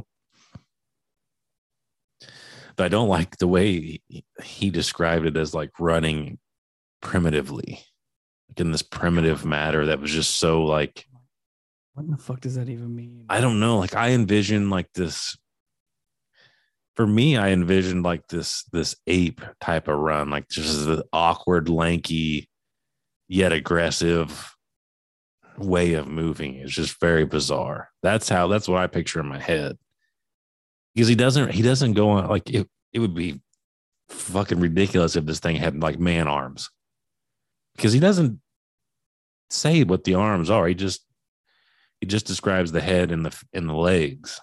But I don't like the way he described it as like running primitively, like in this primitive matter that was just so like. What in the fuck does that even mean? I don't know. Like, I envision like this. For me, I envisioned like this ape type of run, like just the awkward, lanky, yet aggressive way of moving. It's just very bizarre. That's what I picture in my head. Because he doesn't go on like it would be fucking ridiculous if this thing had like man arms. Because he doesn't say what the arms are. He just describes the head and the legs.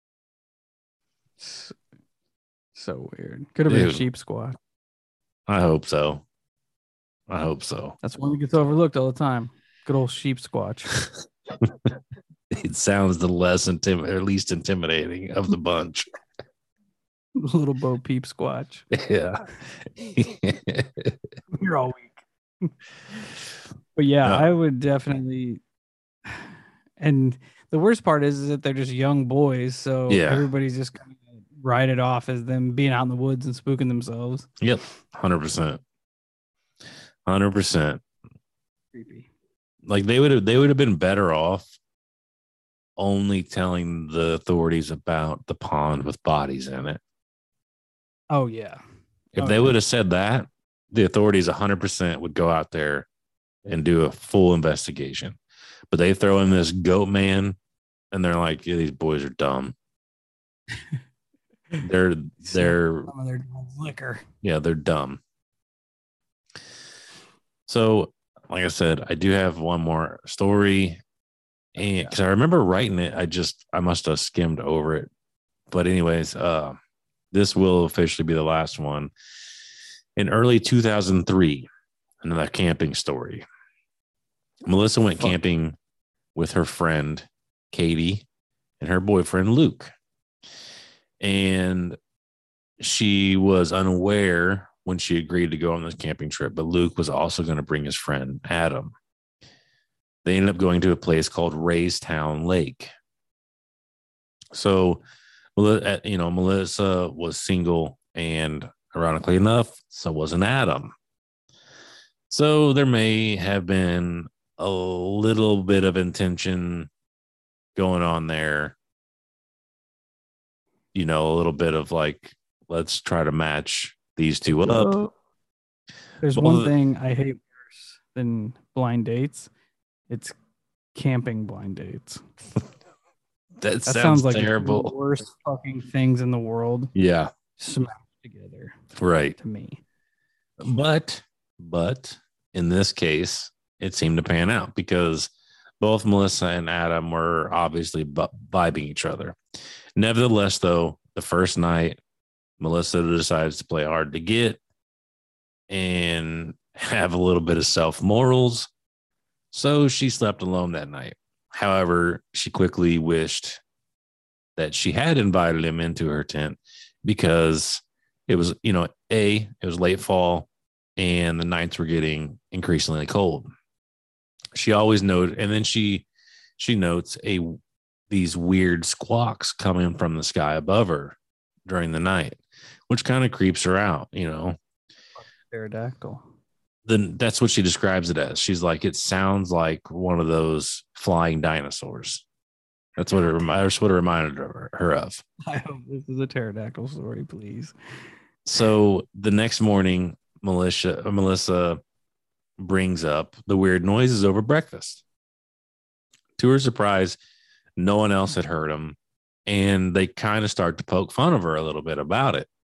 So weird. Could have been a sheep squat. I hope so. That's one that gets overlooked all the time. Good old sheep squatch. It sounds the least intimidating of the bunch. Little Bo Peep squatch. Yeah. You're all weak. But yeah, I would definitely. And the worst part is that they're just young boys. So everybody's just going to write it off as them being out in the woods and spooking themselves. Yep. 100%. 100%. Creepy. Like they would have been better off only telling the authorities about the pond with bodies in it. Oh, yeah. If they would have said that, the authorities 100% would go out there and do a full investigation. But they throw in this goat man and they're like, yeah, these boys are dumb. They're liquor. Yeah, they're dumb. So, like I said, I do have one more story. And because I remember writing it, I must have skimmed over it. But anyways, this will officially be the last one. In early 2003, another camping story. Melissa went camping with her friend, Katie, and her boyfriend, Luke. And she was unaware when she agreed to go on this camping trip, but Luke was also going to bring his friend, Adam. They ended up going to a place called Raystown Lake. So, Melissa was single, and ironically enough, so wasn't Adam. So there may have been a little bit of intention going on there. A little bit of like, let's try to match these two up. There's one thing I hate worse than blind dates. It's camping blind dates. That sounds like terrible. The worst fucking things in the world. Yeah. Smashed together. Right. To me. But in this case, it seemed to pan out because both Melissa and Adam were obviously vibing each other. Nevertheless, though, the first night, Melissa decides to play hard to get and have a little bit of self-morals. So she slept alone that night. However, she quickly wished that she had invited him into her tent because it was, it was late fall and the nights were getting increasingly cold. She always noted, and then she notes these weird squawks coming from the sky above her during the night, which kind of creeps her out, Pterodactyl. Then that's what she describes it as. She's like, it sounds like one of those flying dinosaurs. That's what it reminded her of. I hope this is a pterodactyl story, please. So the next morning, Melissa brings up the weird noises over breakfast. To her surprise, no one else had heard them, and they kind of start to poke fun of her a little bit about it.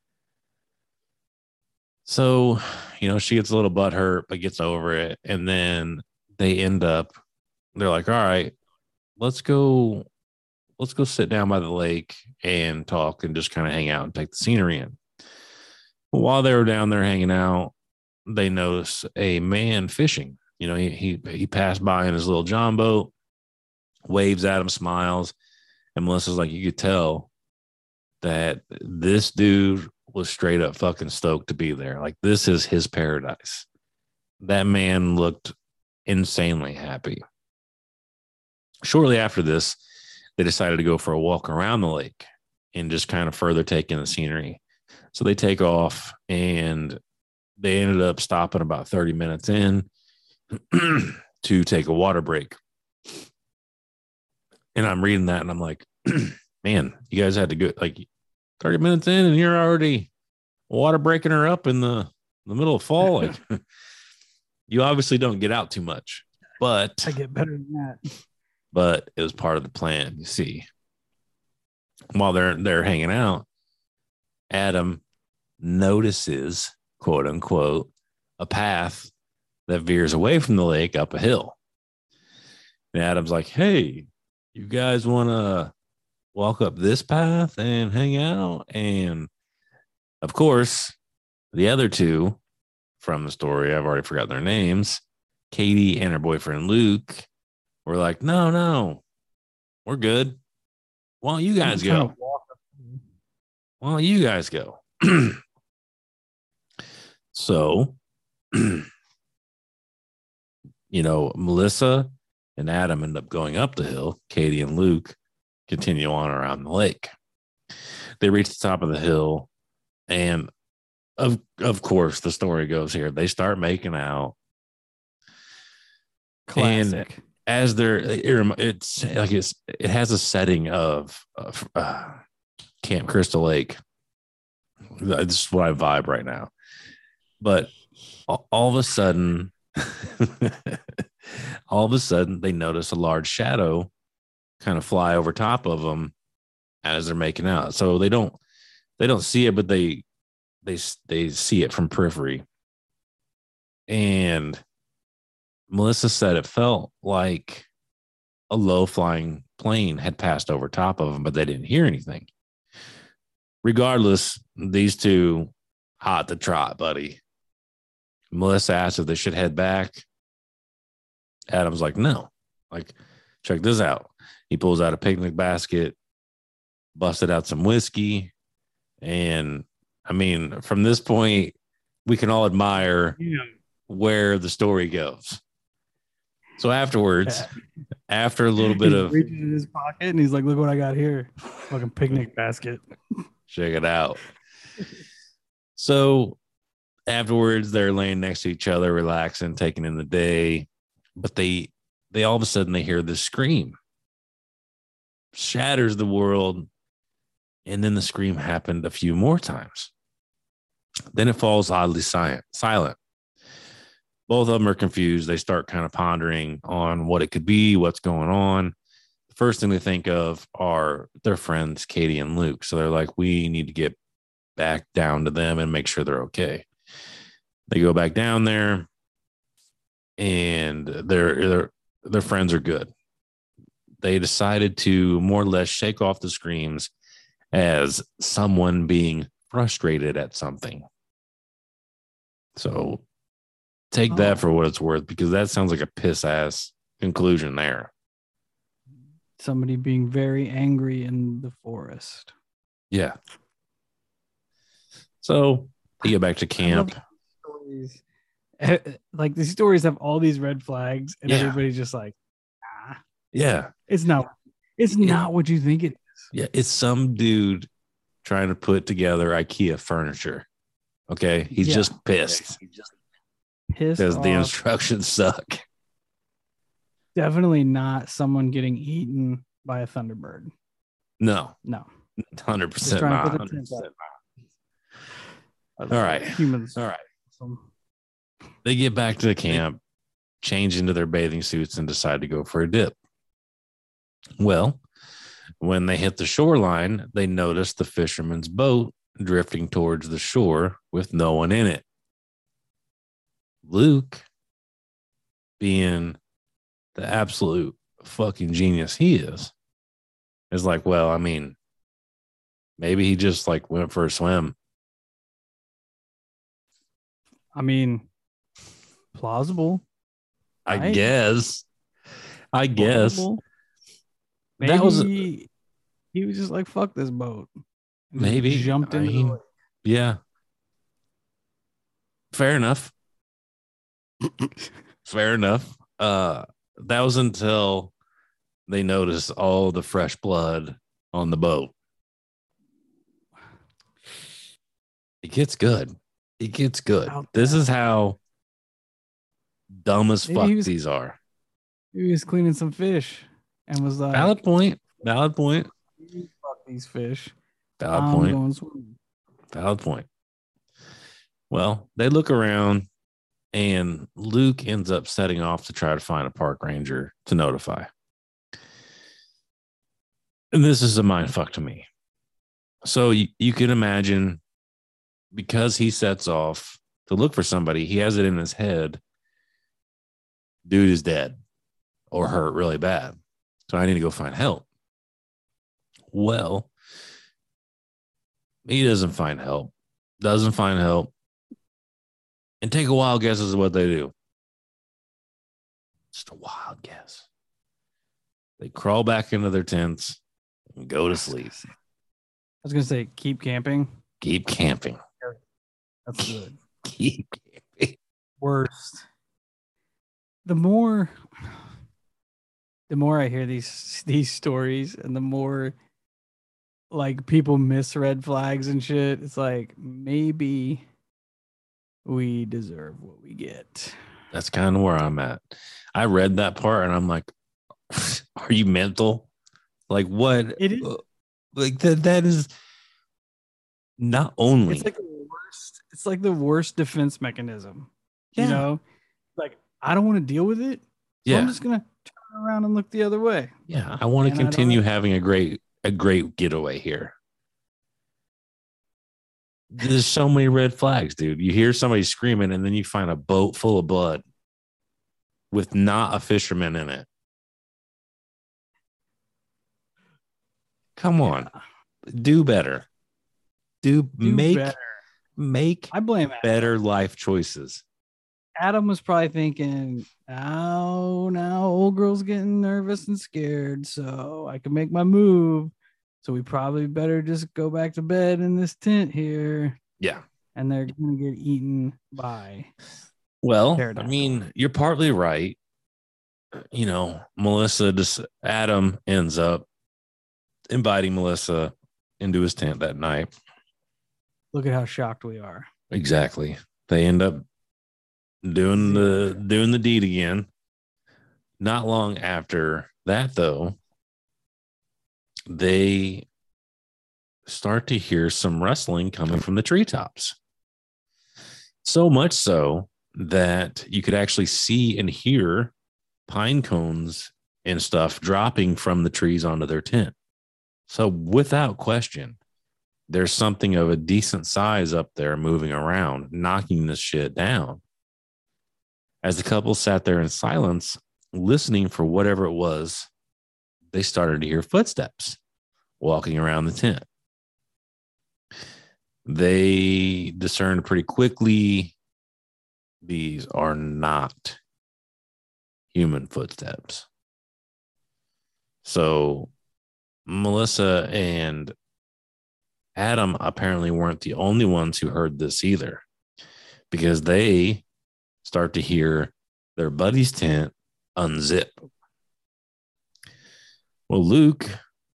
So, she gets a little butthurt, but gets over it. And then they're like, all right, let's go sit down by the lake and talk and just kind of hang out and take the scenery in. While they were down there hanging out, they noticed a man fishing. He passed by in his little John boat, waves at him, smiles. And Melissa's like, you could tell that this dude was straight up fucking stoked to be there. Like, this is his paradise. That man looked insanely happy. Shortly after this, they decided to go for a walk around the lake and just kind of further take in the scenery. So they take off and they ended up stopping about 30 minutes in to take a water break. And I'm reading that and I'm like, man, you guys had to go like 30 minutes in and you're already water breaking her up in the middle of fall. Like, You obviously don't get out too much, but I get better than that. But it was part of the plan. You see, while they're hanging out, Adam notices, quote unquote, a path that veers away from the lake up a hill. And Adam's like, "Hey, you guys want to walk up this path and hang out?" And of course, the other two from the story, I've already forgotten their names, Katie and her boyfriend Luke, were like, no, we're good. Why don't you guys go? Why don't you guys go? So, Melissa and Adam end up going up the hill. Katie and Luke continue on around the lake. They reach the top of the hill, and of course, the story goes here. They start making out. Classic. And as it has a setting of Camp Crystal Lake. This is what I vibe right now. But all of a sudden, they notice a large shadow kind of fly over top of them as they're making out. So they don't see it, but they see it from periphery. And Melissa said it felt like a low-flying plane had passed over top of them, but they didn't hear anything. Regardless, these two hot to trot, buddy. Melissa asked if they should head back. Adam's like, no. Like, check this out. He pulls out a picnic basket, busted out some whiskey, and I mean, from this point, we can all admire where the story goes. So afterwards, after a little bit of reaches in his pocket and he's like, look what I got here. Fucking picnic basket. Check it out. So afterwards, they're laying next to each other, relaxing, taking in the day. But they all of a sudden they hear this scream. Shatters the world. And then the scream happened a few more times. Then it falls oddly silent. Both of them are confused. They start kind of pondering on what it could be, what's going on. The first thing they think of are their friends, Katie and Luke. So they're like, we need to get back down to them and make sure they're okay. They go back down there and their friends are good. They decided to more or less shake off the screams as someone being frustrated at something. So take that for what it's worth, because that sounds like a piss ass conclusion there. Somebody being very angry in the forest. Yeah. So they get back to camp. Stories. Like these stories have all these red flags, and everybody's just like, ah. Yeah. It's not what you think it is. Yeah, it's some dude trying to put together IKEA furniture. Okay, he's just pissed. Pissed because off. the instructions suck. Definitely not someone getting eaten by a thunderbird. No, 100% not. All right, humans. All right. They get back to the camp, change into their bathing suits, and decide to go for a dip. Well, when they hit the shoreline, they notice the fisherman's boat drifting towards the shore with no one in it. Luke, being the absolute fucking genius he is like, well, I mean, maybe he just like went for a swim. I mean, plausible. I right? guess. Plausible. Maybe that was he was just like, fuck this boat. And maybe just jumped into the lake. Yeah. Fair enough. Fair enough. That was until they noticed all the fresh blood on the boat. It gets good. This is how dumb as fuck these are. He was cleaning some fish and was like, Valid point. Fuck these fish. Valid point. Well, they look around And Luke ends up setting off to try to find a park ranger to notify. And this is a mindfuck to me. So you can imagine, because he sets off to look for somebody, he has it in his head, dude is dead or hurt really bad. So I need to go find help. Well, he doesn't find help. And take a wild guess as to what they do. Just a wild guess. They crawl back into their tents and go to sleep. I was going to say, keep camping. Keep camping. That's good. Keep camping. Worst. The more I hear these stories, and the more like people miss red flags and shit, it's like maybe we deserve what we get. That's kind of where I'm at. I read that part and I'm like, are you mental? Like what? It is. Like that is not only. It's like the worst. It's like the worst defense mechanism. Yeah. You know, like I don't want to deal with it. So Yeah. I'm just gonna turn around and look the other way. Yeah. I want to continue having a great getaway here. There's so many red flags, dude. You hear somebody screaming and then you find a boat full of blood with not a fisherman in it. Come on. Do better. Make better. I blame better life choices. Adam was probably thinking, oh, now old girl's getting nervous and scared, so I can make my move. So we probably better just go back to bed in this tent here. Yeah. And they're going to get eaten by. Well, I mean, you're partly right. You know, Adam ends up inviting Melissa into his tent that night. Look at how shocked we are. Exactly. They end up doing the deed again. Not long after that, though, they start to hear some rustling coming from the treetops. So much so that you could actually see and hear pine cones and stuff dropping from the trees onto their tent. So without question, there's something of a decent size up there moving around, knocking this shit down. As the couple sat there in silence, listening for whatever it was, they started to hear footsteps walking around the tent. They discerned pretty quickly these are not human footsteps. So Melissa and Adam apparently weren't the only ones who heard this either, because they start to hear their buddy's tent unzip. Well, Luke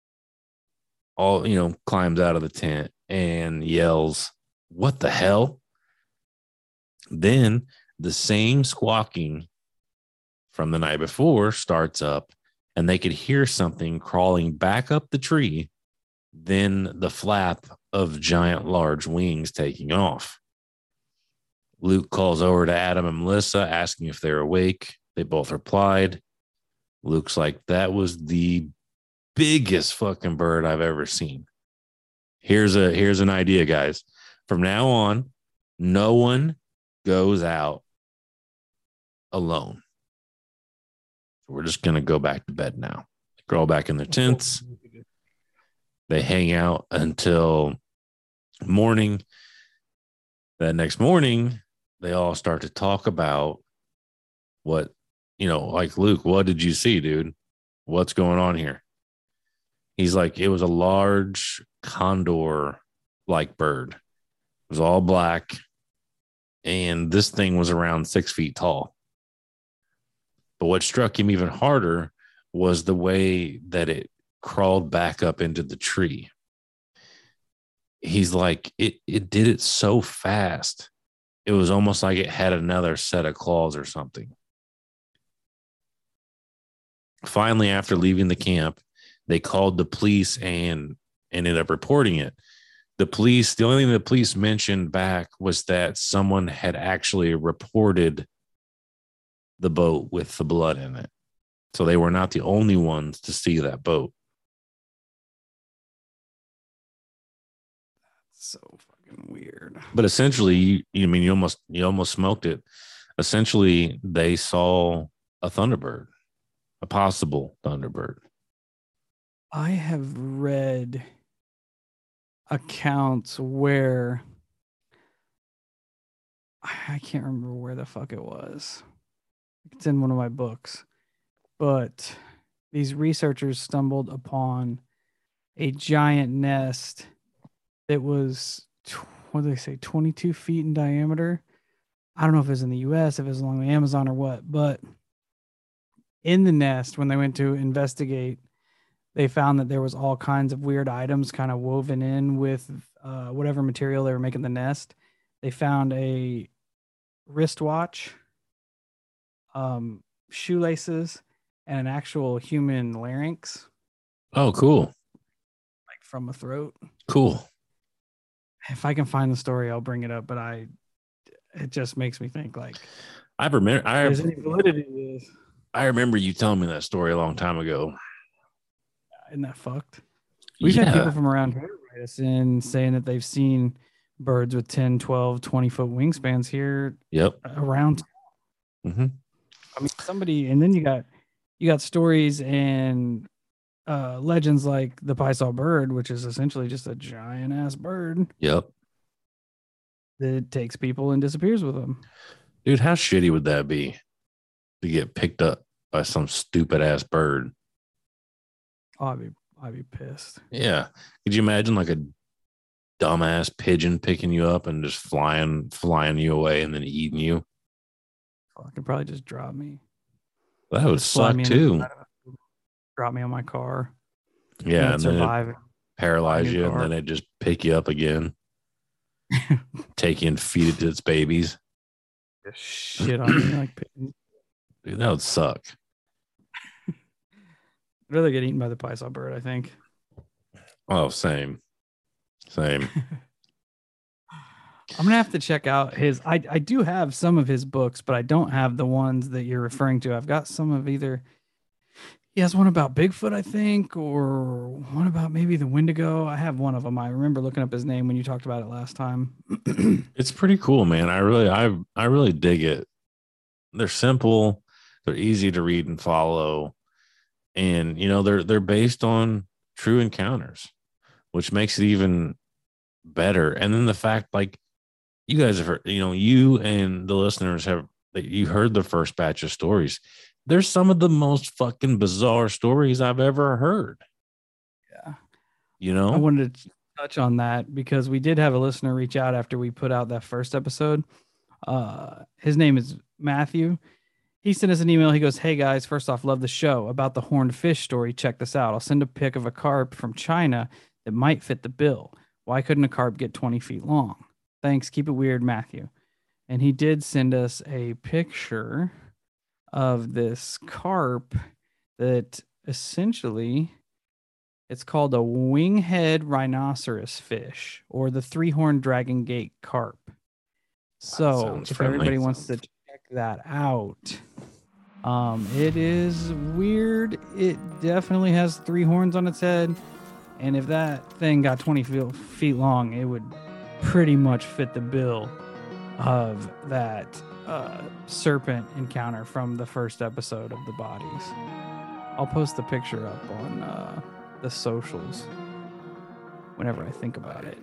climbs out of the tent and yells, "What the hell?" Then the same squawking from the night before starts up, and they could hear something crawling back up the tree, then the flap of giant large wings taking off. Luke calls over to Adam and Melissa, asking if they're awake. They both replied. Luke's like, that was the biggest fucking bird I've ever seen. Here's an idea, guys. From now on, no one goes out alone. We're just going to go back to bed now. They're all back in their tents. They hang out until morning. That next morning, they all start to talk about what, like, Luke, what did you see, dude? What's going on here? He's like, it was a large condor-like bird. It was all black, and this thing was around 6 feet tall. But what struck him even harder was the way that it crawled back up into the tree. He's like, it did it so fast. It was almost like it had another set of claws or something. Finally, after leaving the camp, they called the police and ended up reporting it. the only thing the police mentioned back was that someone had actually reported the boat with the blood in it. So they were not the only ones to see that boat. So fucking weird. But essentially, you almost smoked it. Essentially, they saw a Thunderbird, a possible Thunderbird. I have read accounts where I can't remember where the fuck it was. It's in one of my books. But these researchers stumbled upon a giant nest that was, what do they say, 22 feet in diameter. I don't know if it was in the US, if it was along the Amazon or what, but in the nest, when they went to investigate, they found that there was all kinds of weird items kind of woven in with whatever material they were making the nest. They found a wristwatch, shoelaces, and an actual human larynx. Oh, cool. Like from a throat. Cool. If I can find the story, I'll bring it up, but it just makes me think like there's any validity to this. I remember you telling me that story a long time ago. Isn't that fucked? We've had people from around here write us in saying that they've seen birds with 10, 12, 20-foot wingspans here around. Mm-hmm. I mean, somebody, and then you got stories and legends like the Pysaw bird, which is essentially just a giant ass bird. Yep. That takes people and disappears with them. Dude, how shitty would that be to get picked up by some stupid ass bird? Oh, I'd be pissed. Yeah. Could you imagine like a dumbass pigeon picking you up and just flying you away and then eating you? I could probably just drop me. That would suck too. Drop me on my car. Yeah, and survive. then paralyze you, and then they just pick you up again, take you and feed it to its babies. Just shit on me like pigeons. Dude, that would suck. I'd rather get eaten by the Pysaw bird, I think. Oh, same. I'm gonna have to check out his. I do have some of his books, but I don't have the ones that you're referring to. I've got some of either. He has one about Bigfoot, I think, or one about maybe the Wendigo. I have one of them. I remember looking up his name when you talked about it last time. It's pretty cool, man. I really dig it. They're simple. They're easy to read and follow, and they're based on true encounters, which makes it even better. And then the fact, like, you guys have heard, you and the listeners you heard the first batch of stories. There's some of the most fucking bizarre stories I've ever heard. Yeah. I wanted to touch on that because we did have a listener reach out after we put out that first episode. His name is Matthew. He sent us an email. He goes, "Hey guys, first off, love the show. About the horned fish story, check this out. I'll send a pic of a carp from China that might fit the bill. Why couldn't a carp get 20 feet long? Thanks. Keep it weird, Matthew." And he did send us a picture of this carp that essentially it's called a winghead rhinoceros fish or the three-horned dragon gate carp. So if everybody wants to check that out, it is weird. It definitely has three horns on its head. And if that thing got 20 feet long, it would pretty much fit the bill of that serpent encounter from the first episode of The Bodies. I'll post the picture up on the socials whenever I think about it.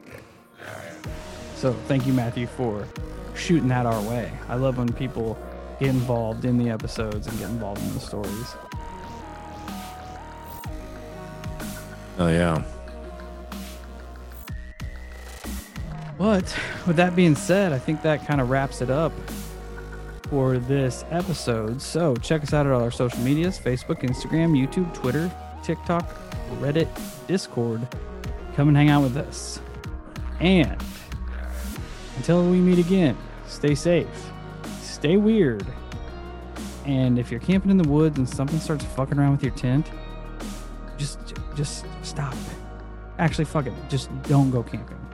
So thank you, Matthew, for shooting that our way. I love when people get involved in the episodes and get involved in the stories. Oh, yeah. But with that being said, I think that kind of wraps it up for this episode. So check us out at all our social medias: Facebook, Instagram, YouTube, Twitter, TikTok, Reddit, Discord. Come and hang out with us. And until we meet again, stay safe, stay weird, and if you're camping in the woods and something starts fucking around with your tent, just stop. Actually, fuck it. Just don't go camping.